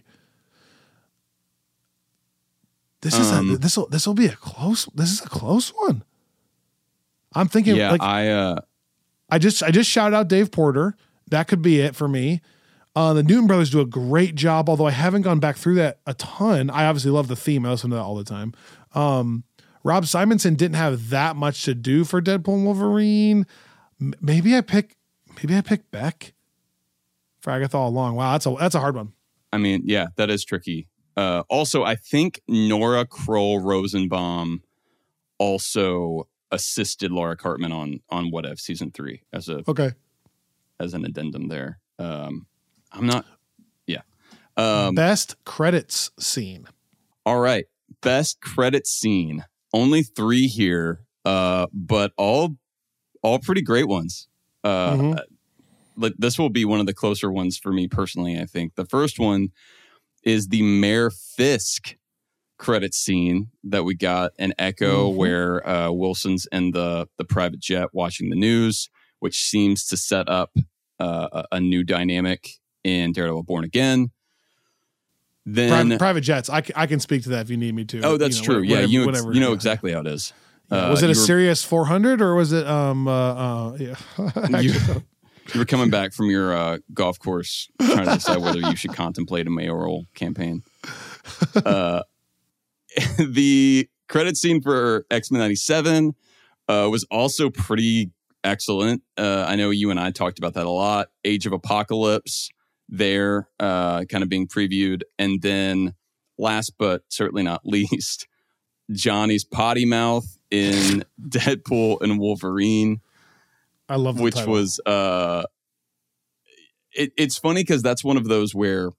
This is um, a, this will this will be a close this is a close one. I'm thinking yeah, like I uh, I just I just shouted out Dave Porter. That could be it for me. Uh, the Newton Brothers do a great job, although I haven't gone back through that a ton. I obviously love the theme. I listen to that all the time. Um, Rob Simonson didn't have that much to do for Deadpool and Wolverine. M- maybe I pick maybe I pick Beck for Agatha All Along. Wow, that's a that's a hard one. I mean, yeah, that is tricky. Uh, also, I think Nora Kroll Rosenbaum also assisted Laura Cartman on on What If season three as a okay as an addendum there. Um, I'm not, yeah. Um, best credits scene. All right, best credits scene. Only three here, uh, but all all pretty great ones. Uh, mm-hmm. Like this will be one of the closer ones for me personally. I think the first one is the Mayor Fisk credit scene that we got an Echo mm-hmm. where uh, Wilson's in the, the private jet watching the news, which seems to set up uh, a, a new dynamic in Daredevil Born Again. Then Private, private jets. I, I can speak to that if you need me to. Oh, that's you know, true. Whatever, yeah, you, whatever, you know yeah. exactly how it is. Yeah. Uh, was it a were, Sirius four hundred or was it... um uh, uh yeah. you, you were coming back from your uh, golf course trying to decide whether you should contemplate a mayoral campaign. Uh, the credit scene for X-Men ninety-seven uh, was also pretty excellent. Uh, I know you and I talked about that a lot. Age of Apocalypse there, uh, kind of being previewed. And then last but certainly not least, Johnny's potty mouth in Deadpool and Wolverine. I love the which title. was uh, it, it's funny because that's one of those where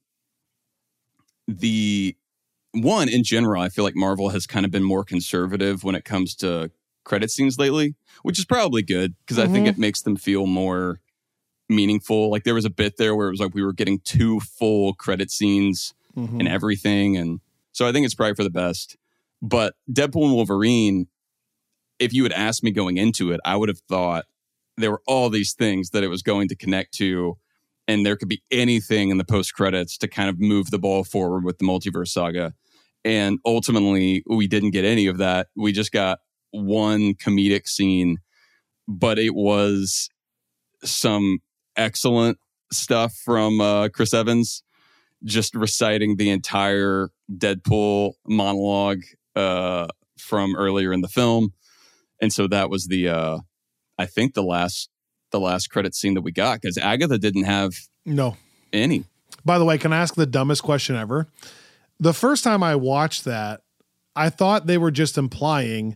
the one in general, I feel like Marvel has kind of been more conservative when it comes to credit scenes lately, which is probably good because mm-hmm. I think it makes them feel more meaningful. Like there was a bit there where it was like we were getting two full credit scenes mm-hmm. and everything, and so I think it's probably for the best. But Deadpool and Wolverine, if you had asked me going into it, I would have thought there were all these things that it was going to connect to, and there could be anything in the post credits to kind of move the ball forward with the multiverse saga. And ultimately, we didn't get any of that. We just got one comedic scene, but it was some excellent stuff from uh, Chris Evans, just reciting the entire Deadpool monologue uh, from earlier in the film. And so that was the, uh, I think the last, the last credit scene that we got, because Agatha didn't have no any. By the way, can I ask the dumbest question ever? The first time I watched that, I thought they were just implying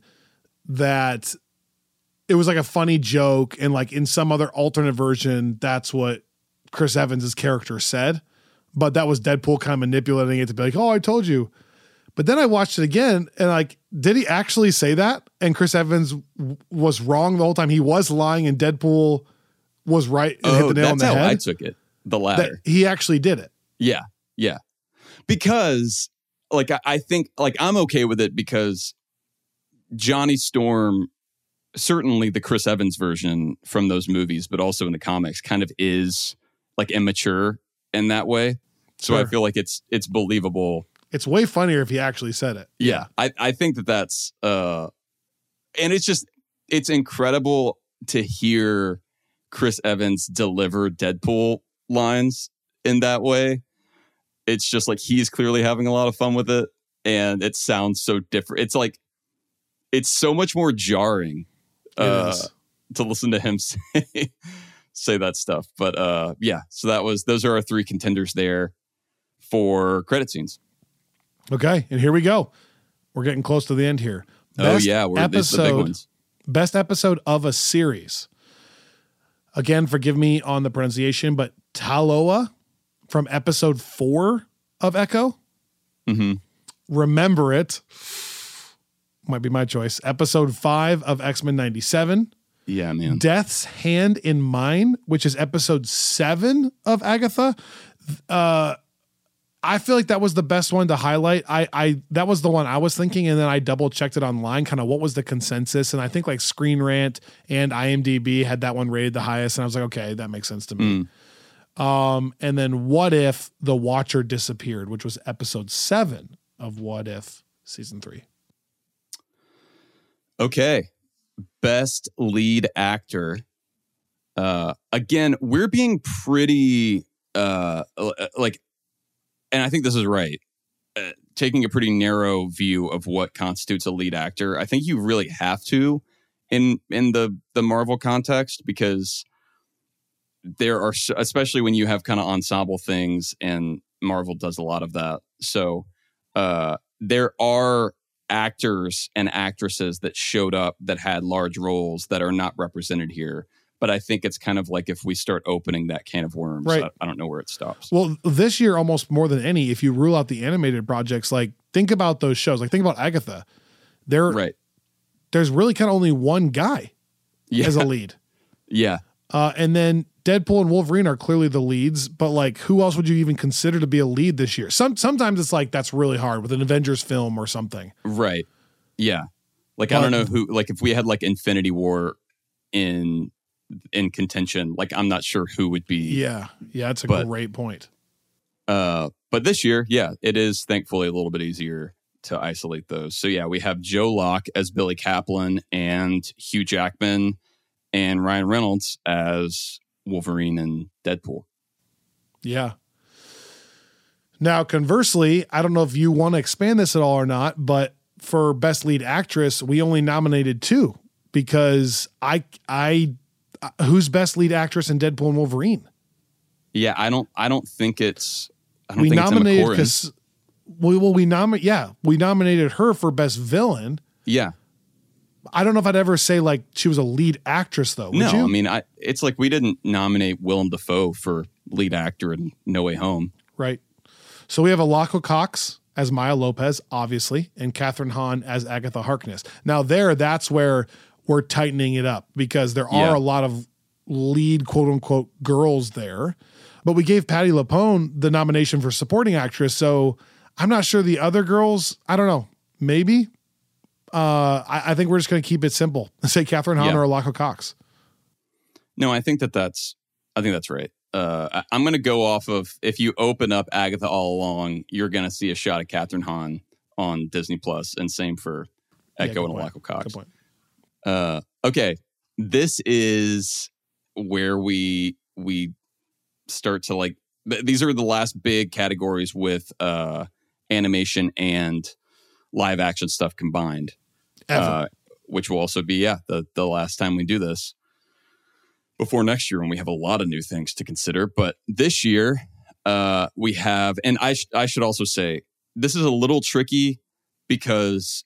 that it was like a funny joke, and like in some other alternate version, that's what Chris Evans' character said. But that was Deadpool kind of manipulating it to be like, oh, I told you. But then I watched it again, and like, did he actually say that? And Chris Evans w- was wrong the whole time. He was lying, and Deadpool was right and oh, hit the nail on the head. head. I took it. The latter. That he actually did it. Yeah, yeah. Because, like, I, I think, like, I'm okay with it because Johnny Storm, certainly the Chris Evans version from those movies, but also in the comics, kind of is like immature in that way. So sure. I feel like it's it's believable. It's way funnier if he actually said it. Yeah, I, I think that that's, uh, and it's just, it's incredible to hear Chris Evans deliver Deadpool lines in that way. It's just like he's clearly having a lot of fun with it, and it sounds so different. It's like, it's so much more jarring uh, to listen to him say say that stuff. But uh, yeah, so that was those are our three contenders there for credit scenes. Okay, and here we go. We're getting close to the end here. Best oh yeah, we're episode, these are the big ones. Best episode of a series. Again, forgive me on the pronunciation, but Taloa from episode four of Echo. Mm-hmm. Remember It might be my choice. Episode five of X-Men ninety-seven. Yeah, man. Death's Hand in Mine, which is episode seven of Agatha. Uh, I feel like that was the best one to highlight. I, I that was the one I was thinking, and then I double checked it online, kind of what was the consensus, and I think like Screen Rant and IMDb had that one rated the highest, and I was like, okay, that makes sense to me. Mm. Um, and then What If the Watcher Disappeared, which was episode seven of What If season three. Okay, best lead actor. Uh, again, we're being pretty uh like. And I think this is right, uh, taking a pretty narrow view of what constitutes a lead actor. I think you really have to in in the, the Marvel context, because there are, especially when you have kind of ensemble things, and Marvel does a lot of that. So uh, there are actors and actresses that showed up that had large roles that are not represented here. But I think it's kind of like if we start opening that can of worms, right. I, I don't know where it stops. Well, this year, almost more than any, if you rule out the animated projects, like think about those shows, like think about Agatha. There, right. There's really kind of only one guy yeah. as a lead. Yeah. Uh, and then Deadpool and Wolverine are clearly the leads, but like who else would you even consider to be a lead this year? Some Sometimes it's like that's really hard with an Avengers film or something. Right. Yeah. Like, but, I don't know who, like if we had like Infinity War in... in contention, like I'm not sure who would be. Yeah, yeah, that's a but, great point. Uh, but this year, yeah, it is thankfully a little bit easier to isolate those. So yeah, we have Joe Locke as Billy Kaplan and Hugh Jackman and Ryan Reynolds as Wolverine and Deadpool. Yeah. Now, conversely, I don't know if you want to expand this at all or not, but for Best Lead Actress, we only nominated two because I I. Who's best lead actress in Deadpool and Wolverine? Yeah, I don't. I don't think it's. I don't we think nominated because we well we nominate. Yeah, we nominated her for best villain. Yeah, I don't know if I'd ever say like she was a lead actress though. Would no, you? I mean, I. It's like we didn't nominate Willem Dafoe for lead actor in No Way Home, right? So we have Alaka Cox as Maya Lopez, obviously, and Kathryn Hahn as Agatha Harkness. Now there, that's where we're tightening it up because there are yeah. a lot of lead quote unquote girls there, but we gave Patti LuPone the nomination for supporting actress. So I'm not sure the other girls, I don't know, maybe. Uh, I, I think we're just going to keep it simple and say Kathryn Hahn yeah. or Alaka Cox. No, I think that that's, I think that's right. Uh, I, I'm going to go off of, if you open up Agatha All Along, you're going to see a shot of Kathryn Hahn on Disney Plus, and same for Echo yeah, and Alaka Cox. Good point. Uh, okay, this is where we we start to like. Th- these are the last big categories with uh, animation and live action stuff combined, uh, which will also be yeah the the last time we do this before next year when we have a lot of new things to consider. But this year uh, we have, and I sh- I should also say this is a little tricky because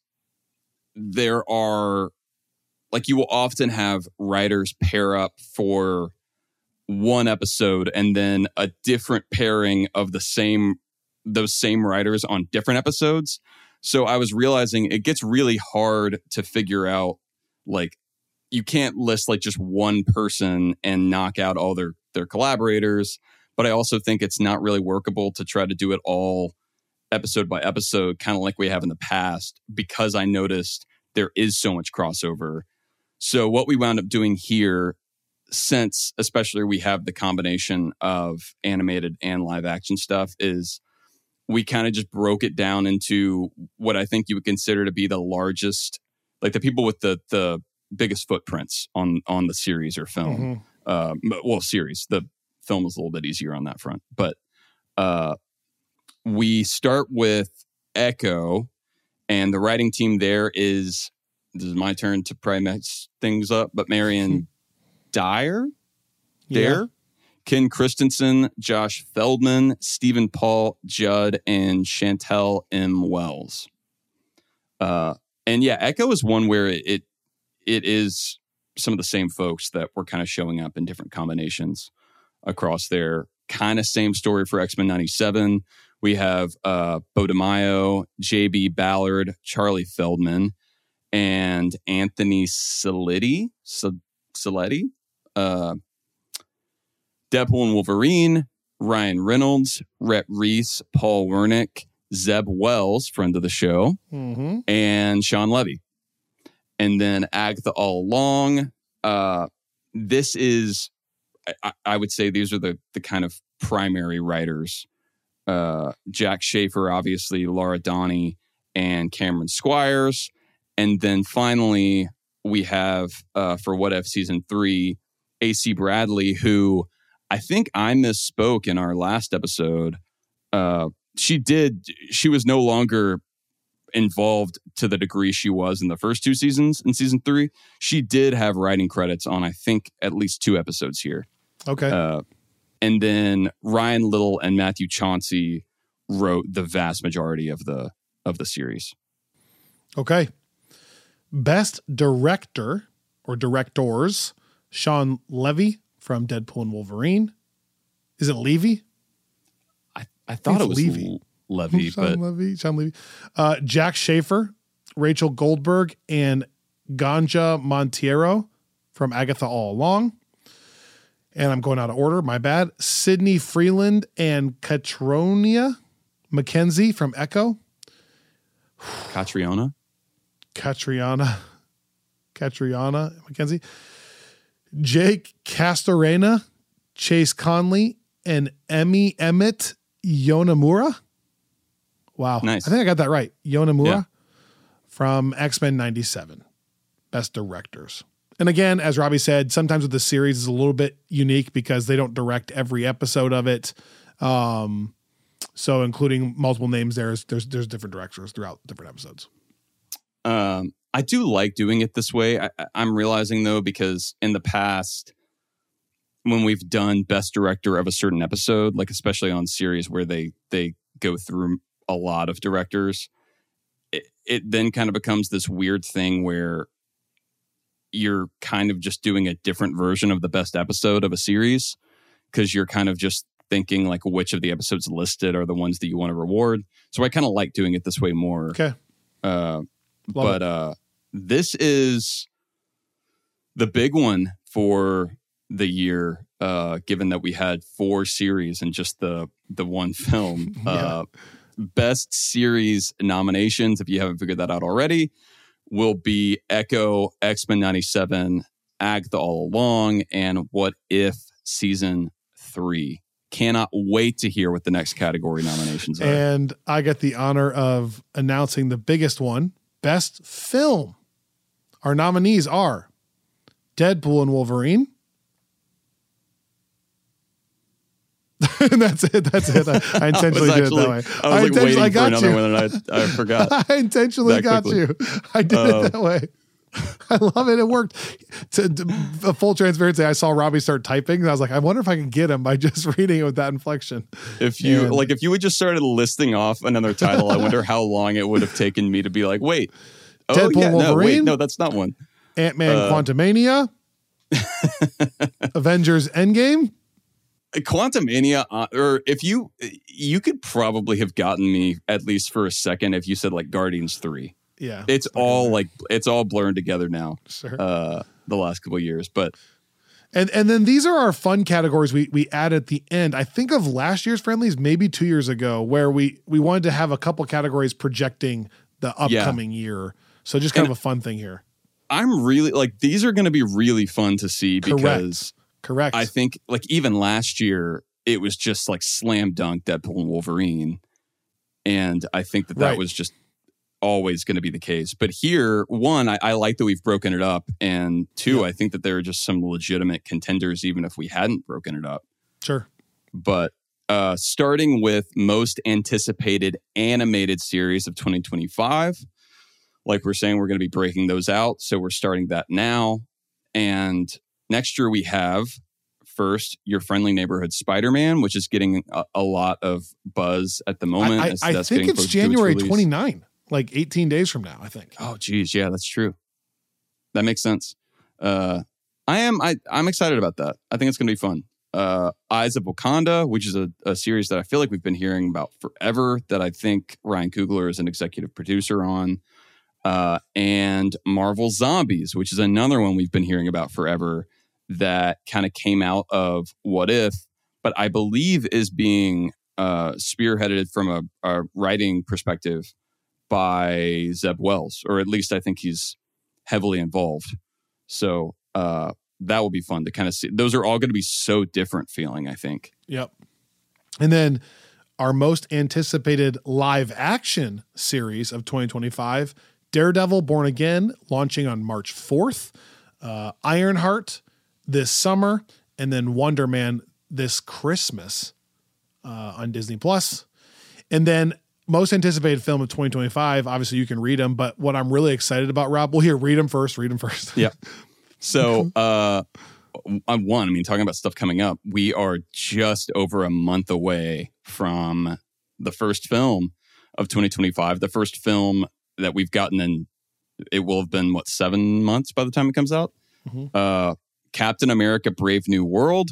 there are. Like you will often have writers pair up for one episode and then a different pairing of the same, those same writers on different episodes. So I was realizing it gets really hard to figure out, like you can't list like just one person and knock out all their, their collaborators. But I also think it's not really workable to try to do it all episode by episode, kind of like we have in the past, because I noticed there is so much crossover. So what we wound up doing here, since especially we have the combination of animated and live action stuff, is we kind of just broke it down into what I think you would consider to be the largest, like the people with the the biggest footprints on on the series or film. Mm-hmm. Um, well, series. The film is a little bit easier on that front. But uh, we start with Echo, and the writing team there is this is my turn to probably mess things up, but Marion Dyer, Dare, Yeah. Ken Christensen, Josh Feldman, Stephen Paul Judd, and Chantel M. Wells. Uh, and yeah, Echo is one where it, it it is some of the same folks that were kind of showing up in different combinations across there. Kind of same story for X-Men ninety-seven. We have uh, Bo DeMaio, J B Ballard, Charlie Feldman, and Anthony Saletti. Saletti? Uh, Deadpool and Wolverine, Ryan Reynolds, Rhett Reese, Paul Wernick, Zeb Wells, friend of the show, Mm-hmm. and Sean Levy. And then Agatha All Along. Uh, this is, I, I would say these are the, the kind of primary writers. Uh, Jack Schaefer, obviously, Laura Donnie, and Cameron Squires. And then finally, we have, uh, for What If Season three, A C Bradley, who I think I misspoke in our last episode. Uh, she did, she was no longer involved to the degree she was in the first two seasons in season three. She did have writing credits on, I think, at least two episodes here. Okay. Uh, and then Ryan Little and Matthew Chauncey wrote the vast majority of the of the series. Okay. Best director or directors, Sean Levy from Deadpool and Wolverine. Is it Levy? I, I thought It's it was Levy. L- Levy, Sean but Levy, Sean Levy. Uh, Jack Schaefer, Rachel Goldberg, and Ganja Monteiro from Agatha All Along. And I'm going out of order. My bad. Sydney Freeland and Catronia Mackenzie from Echo. Catriona. Catriona. Catriona Mackenzie. Jake Castorena, Chase Conley, and Emmy Emmett Yonamura. Wow. Nice. I think I got that right. Yonamura Yeah. from X-Men ninety-seven. Best directors. And again, as Robbie said, sometimes with the series is a little bit unique because they don't direct every episode of it. Um, so including multiple names, there's there's there's different directors throughout different episodes. Um, I do like doing it this way. I, I'm realizing though, because in the past, when we've done best director of a certain episode, like especially on series where they they go through a lot of directors, it, it then kind of becomes this weird thing where you're kind of just doing a different version of the best episode of a series because you're kind of just thinking like which of the episodes listed are the ones that you want to reward. So I kind of like doing it this way more. Okay. Uh, Love but it. uh, this is the big one for the year, uh, given that we had four series and just the the one film. Yeah. Uh, best series nominations, if you haven't figured that out already, will be Echo, X-Men ninety-seven, Agatha All Along, and What If Season three. Cannot wait to hear what the next category nominations are. And I get the honor of announcing the biggest one, Best Film. Our nominees are Deadpool and Wolverine. And that's it. That's it. I, I intentionally I was did it that way. actually- I was like intentionally- waiting I for got another you. one and I, I forgot. I intentionally that got quickly. you. I did Oh. it that way. I love it. It worked. To, to a full transparency, I saw Robbie start typing, and I was like, I wonder if I can get him by just reading it with that inflection. If you And- like, if you would just started listing off another title, I wonder how long it would have taken me to be like, wait, oh Deadpool yeah, no, Wolverine? wait, no, that's not one. Ant-Man Uh, Quantumania, Avengers Endgame. Quantumania, uh, or if you, you could probably have gotten me at least for a second if you said like Guardians three. Yeah. It's all like it's all blurred together now. Sure. Uh, the last couple of years, but And and then these are our fun categories we we add at the end. I think of last year's friendlies, maybe two years ago, where we we wanted to have a couple categories projecting the upcoming year. So just kind And- of a fun thing here. I'm really like these are going to be really fun to see Correct. because Correct. I think like even last year it was just like slam dunk Deadpool and Wolverine, and I think that that Right. was just always going to be the case. But here, one, I, I like that we've broken it up, and two, Yeah. I think that there are just some legitimate contenders, even if we hadn't broken it up. Sure. But uh, starting with most anticipated animated series of twenty twenty-five, like we're saying, we're going to be breaking those out. So we're starting that now. And next year we have first Your Friendly Neighborhood Spider-Man, which is getting a, a lot of buzz at the moment. I, as I, I that's think it's its January release. twenty-ninth, like eighteen days from now, I think. Oh, geez. Yeah, that's true. That makes sense. Uh, I am. I, I'm excited about that. I think it's going to be fun. Uh, Eyes of Wakanda, which is a, a series that I feel like we've been hearing about forever, that I think Ryan Coogler is an executive producer on. Uh, and Marvel Zombies, which is another one we've been hearing about forever, that kind of came out of What If, but I believe is being uh, spearheaded from a, a writing perspective by Zeb Wells, or at least I think he's heavily involved. So uh, that will be fun to kind of see. Those are all going to be so different feeling, I think. Yep. And then our most anticipated live action series of twenty twenty-five, Daredevil Born Again, launching on March fourth, uh, Ironheart this summer, and then Wonder Man this Christmas uh, on Disney Plus. And then most anticipated film of twenty twenty-five, obviously you can read them, but what I'm really excited about, Rob, well, here, read them first, read them first. Yeah. So, uh, I'm one, I mean, talking about stuff coming up, we are just over a month away from the first film of twenty twenty-five, the first film that we've gotten in, it will have been, what, seven months by the time it comes out? Mm-hmm. Uh, Captain America Brave New World,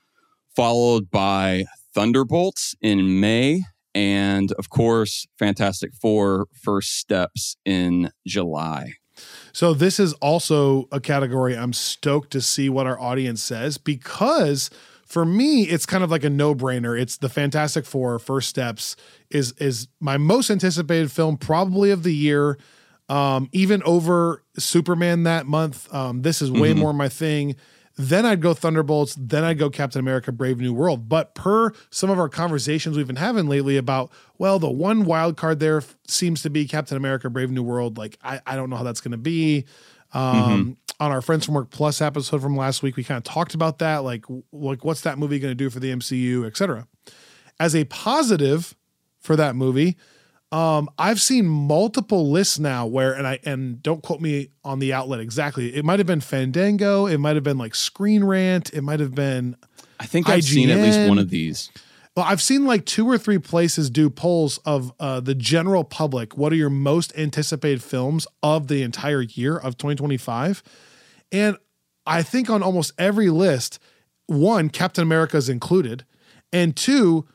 followed by Thunderbolts in May, and of course, Fantastic Four First Steps in July. So this is also a category I'm stoked to see what our audience says, because for me, it's kind of like a no-brainer. It's the Fantastic Four First Steps is, is my most anticipated film probably of the year. Um, even over Superman that month. Um, this is way mm-hmm. more my thing. Then I'd go Thunderbolts. Then I'd go Captain America Brave New World. But per some of our conversations we've been having lately about, well, the one wild card there f- seems to be Captain America Brave New World. Like, I, I don't know how that's going to be. Um, mm-hmm. On our Friends from Work Plus episode from last week, we kind of talked about that. Like, like what's that movie going to do for the M C U, et cetera. As a positive for that movie, Um, I've seen multiple lists now where, and I, and don't quote me on the outlet exactly. It might've been Fandango. It might've been like Screen Rant. It might've been, I think I've I G N. Seen at least one of these. Well, I've seen like two or three places do polls of uh, the general public. What are your most anticipated films of the entire year of twenty twenty-five? And I think on almost every list, one, Captain America is included, and two,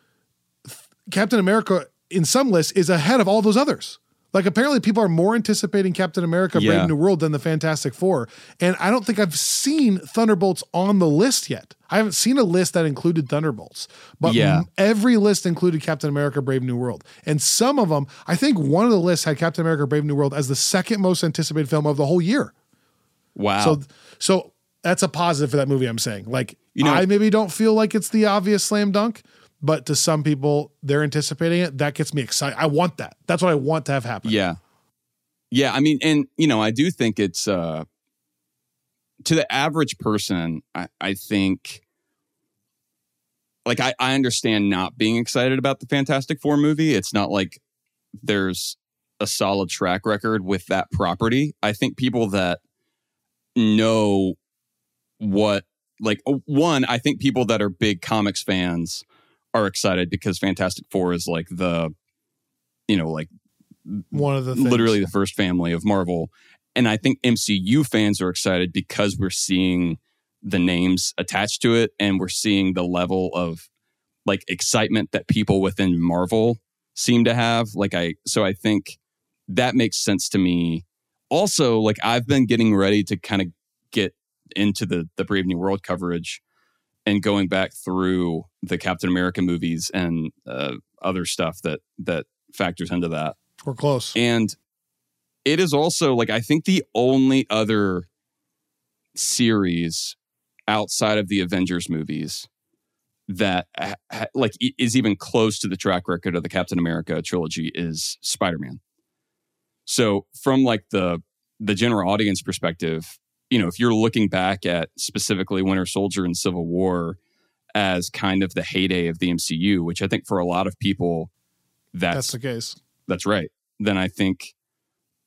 Captain America in some lists is ahead of all those others. Like, apparently people are more anticipating Captain America yeah. Brave New World than the Fantastic Four. And I don't think I've seen Thunderbolts on the list yet. I haven't seen a list that included Thunderbolts, but yeah. m- every list included Captain America Brave New World. And some of them, I think one of the lists had Captain America Brave New World as the second most anticipated film of the whole year. Wow. So, so that's a positive for that movie, I'm saying. Like, you know, I maybe don't feel like it's the obvious slam dunk, but to some people, they're anticipating it. That gets me excited. I want that. That's what I want to have happen. Yeah. Yeah. I mean, and, you know, I do think it's, uh, to the average person, I, I think, like, I, I understand not being excited about the Fantastic Four movie. It's not like there's a solid track record with that property. I think people that know what, like, one, I think people that are big comics fans are excited because Fantastic Four is like the, you know, like one of the things. Literally the first family of Marvel. And I think M C U fans are excited because we're seeing the names attached to it, and we're seeing the level of like excitement that people within Marvel seem to have. Like I, so I think that makes sense to me. Also, like I've been getting ready to kind of get into the the Brave New World coverage and going back through the Captain America movies and uh, other stuff that that factors into that. We're close. And it is also like, I think the only other series outside of the Avengers movies that ha- ha- like is even close to the track record of the Captain America trilogy is Spider-Man. So from like the the general audience perspective, you know, if you're looking back at specifically Winter Soldier and Civil War as kind of the heyday of the M C U, which I think for a lot of people, that's, that's the case. That's right. Then I think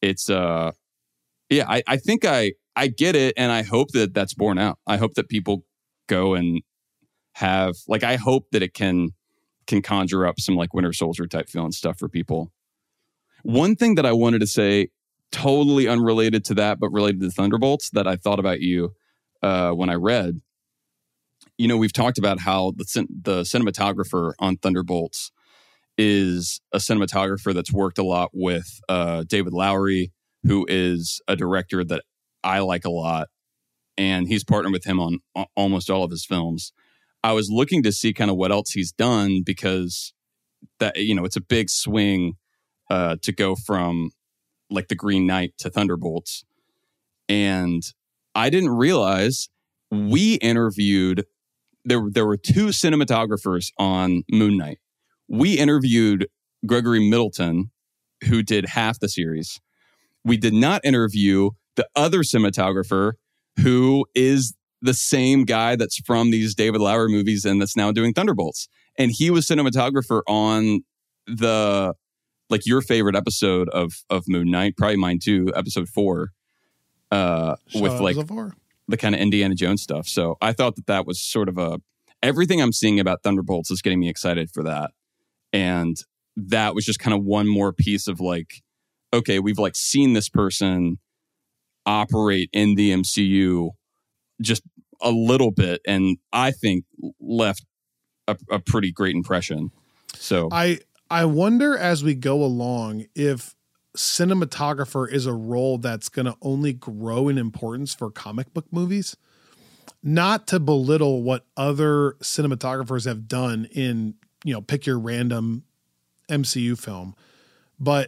it's uh yeah, I, I think I I get it, and I hope that that's borne out. I hope that people go and have like I hope that it can can conjure up some like Winter Soldier type feeling stuff for people. One thing that I wanted to say, totally unrelated to that, but related to Thunderbolts, that I thought about you uh, when I read. You know, we've talked about how the the cinematographer on Thunderbolts is a cinematographer that's worked a lot with uh, David Lowery, who is a director that I like a lot, and he's partnered with him on a- almost all of his films. I was looking to see kind of what else he's done, because that, you know, it's a big swing uh, to go from like The Green Knight to Thunderbolts. And I didn't realize we interviewed, there, there were two cinematographers on Moon Knight. We interviewed Gregory Middleton, who did half the series. We did not interview the other cinematographer, who is the same guy that's from these David Lowery movies and that's now doing Thunderbolts. And he was cinematographer on the, like your favorite episode of, of Moon Knight, probably mine too, episode four, uh, with like the kind of Indiana Jones stuff. So I thought that that was sort of a, everything I'm seeing about Thunderbolts is getting me excited for that. And that was just kind of one more piece of like, okay, we've like seen this person operate in the M C U just a little bit, and I think left a, a pretty great impression. So I I wonder as we go along if cinematographer is a role that's going to only grow in importance for comic book movies. Not to belittle what other cinematographers have done in, you know, pick your random M C U film, but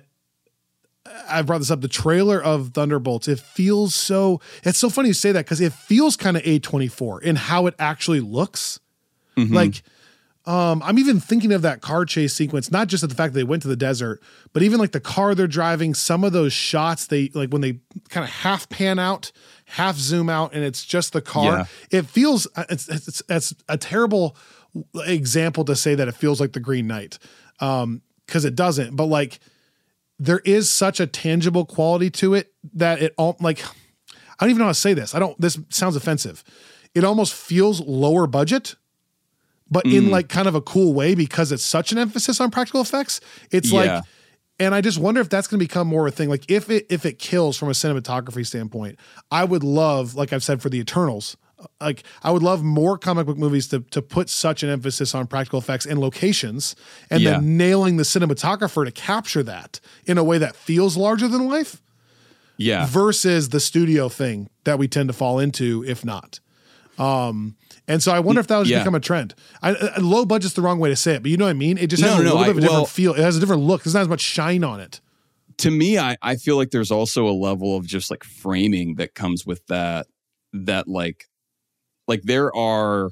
I brought this up, the trailer of Thunderbolts. It feels so, it's so funny you say that, because it feels kind of A twenty-four in how it actually looks. Mm-hmm. Like, um, I'm even thinking of that car chase sequence, not just at the fact that they went to the desert, but even like the car they're driving, some of those shots, they like when they kind of half pan out, half zoom out, and it's just the car. Yeah. It feels, it's, it's, it's a terrible example to say that it feels like The Green Knight, um, because it doesn't, but like, there is such a tangible quality to it that it all like, I don't even know how to say this. I don't, this sounds offensive. It almost feels lower budget, but mm. in like kind of a cool way, because it's such an emphasis on practical effects. It's yeah. like, and I just wonder if that's going to become more of a thing. Like if it, if it kills from a cinematography standpoint, I would love, like I've said for the Eternals, like I would love more comic book movies to to put such an emphasis on practical effects and locations, and yeah. then nailing the cinematographer to capture that in a way that feels larger than life. Yeah. Versus the studio thing that we tend to fall into, if not. Um, and so I wonder if that was yeah. become a trend. I, I, low budget's the wrong way to say it, but you know what I mean? It just has no, a little no, bit of a I, different well, feel. It has a different look. There's not as much shine on it. To me, I, I feel like there's also a level of just like framing that comes with that, that like, Like there are,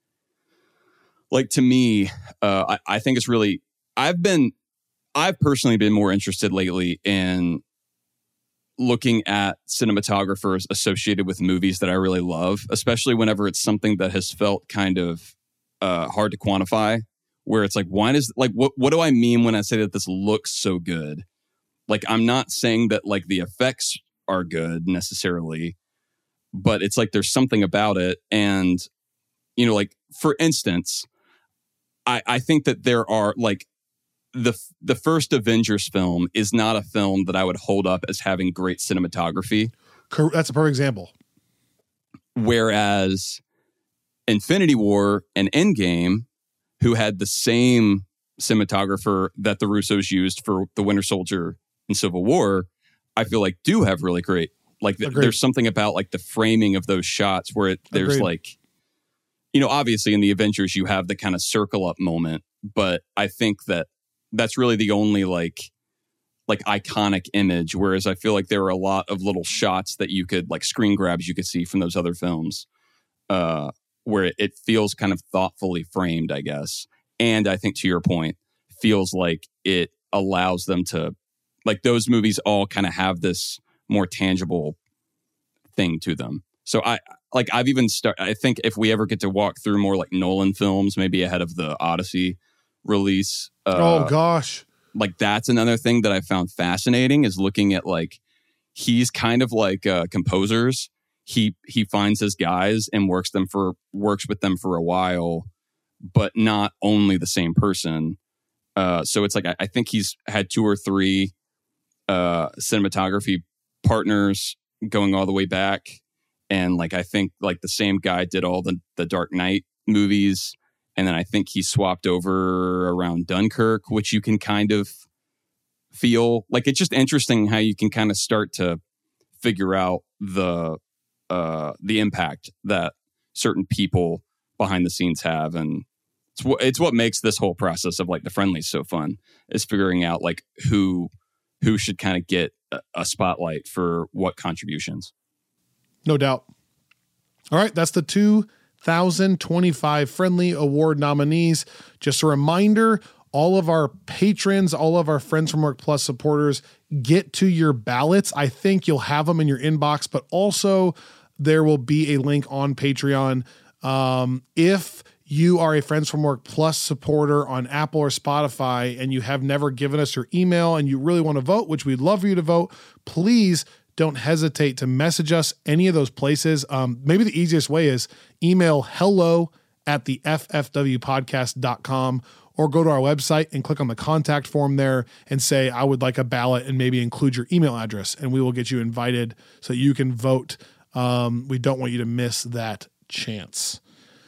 like to me, uh, I, I think it's really, I've been, I've personally been more interested lately in looking at cinematographers associated with movies that I really love, especially whenever it's something that has felt kind of uh, hard to quantify, where it's like, why does, like, what, what do I mean when I say that this looks so good? Like, I'm not saying that like the effects are good necessarily, but it's like there's something about it. And, you know, like, for instance, I, I think that there are, like, the the first Avengers film is not a film that I would hold up as having great cinematography. That's a perfect example. Whereas Infinity War and Endgame, who had the same cinematographer that the Russos used for The Winter Soldier and Civil War, I feel like do have really great. Like th- there's something about like the framing of those shots where it, there's Agreed. Like, you know, obviously in the Avengers you have the kind of circle up moment, but I think that that's really the only like like iconic image. Whereas I feel like there are a lot of little shots that you could like screen grabs you could see from those other films, uh, where it, it feels kind of thoughtfully framed, I guess. And I think to your point, feels like it allows them to, like those movies all kind of have this more tangible thing to them. So I like I've even start. I think if we ever get to walk through more like Nolan films, maybe ahead of the Odyssey release. Uh, oh gosh, like that's another thing that I found fascinating is looking at like he's kind of like uh, composers. He he finds his guys and works them for works with them for a while, but not only the same person. Uh, so it's like I, I think he's had two or three uh, cinematography partners going all the way back, and like I think like the same guy did all the the Dark Knight movies, and then I think he swapped over around Dunkirk, which you can kind of feel like it's just interesting how you can kind of start to figure out the uh, the impact that certain people behind the scenes have, and it's what it's what makes this whole process of like the friendlies so fun, is figuring out like who who should kind of get a, a spotlight for what contributions. No doubt. All right, that's the two thousand twenty-five Friendly Award nominees. Just a reminder, all of our patrons, all of our Friends from Work Plus supporters, get to your ballots. I think you'll have them in your inbox, but also there will be a link on Patreon. Um, if you are a Friends from Work Plus supporter on Apple or Spotify and you have never given us your email and you really want to vote, which we'd love for you to vote, please don't hesitate to message us any of those places. Um, maybe the easiest way is email hello at the f f w podcast dot com, or go to our website and click on the contact form there and say, I would like a ballot, and maybe include your email address, and we will get you invited so you can vote. Um, we don't want you to miss that chance.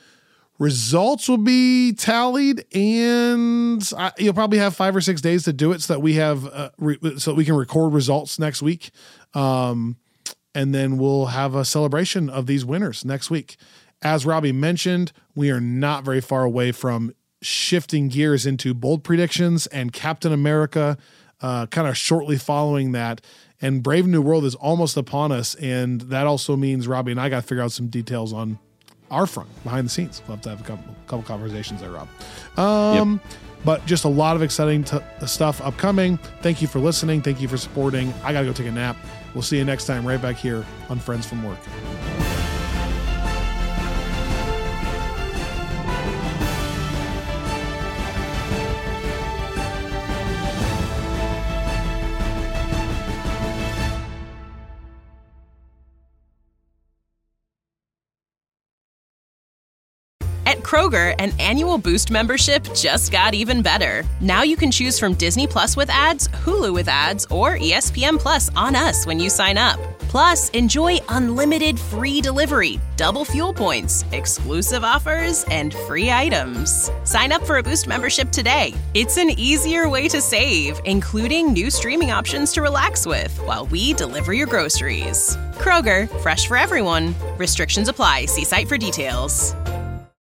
Results will be tallied, and I, you'll probably have five or six days to do it so that we have uh, re, so we can record results next week. Um, and then we'll have a celebration of these winners next week. As Robbie mentioned, we are not very far away from shifting gears into bold predictions and Captain America, uh, kind of shortly following that. And Brave New World is almost upon us. And that also means Robbie and I got to figure out some details on our front, behind the scenes. We'll have to have a couple, couple conversations there, Rob. Um, yep. But just a lot of exciting t- stuff upcoming. Thank you for listening. Thank you for supporting. I got to go take a nap. We'll see you next time right back here on Friends from Work. At Kroger, an annual Boost membership just got even better. Now you can choose from Disney Plus with ads, Hulu with ads, or E S P N Plus on us when you sign up. Plus, enjoy unlimited free delivery, double fuel points, exclusive offers, and free items. Sign up for a Boost membership today. It's an easier way to save, including new streaming options to relax with while we deliver your groceries. Kroger, fresh for everyone. Restrictions apply. See site for details.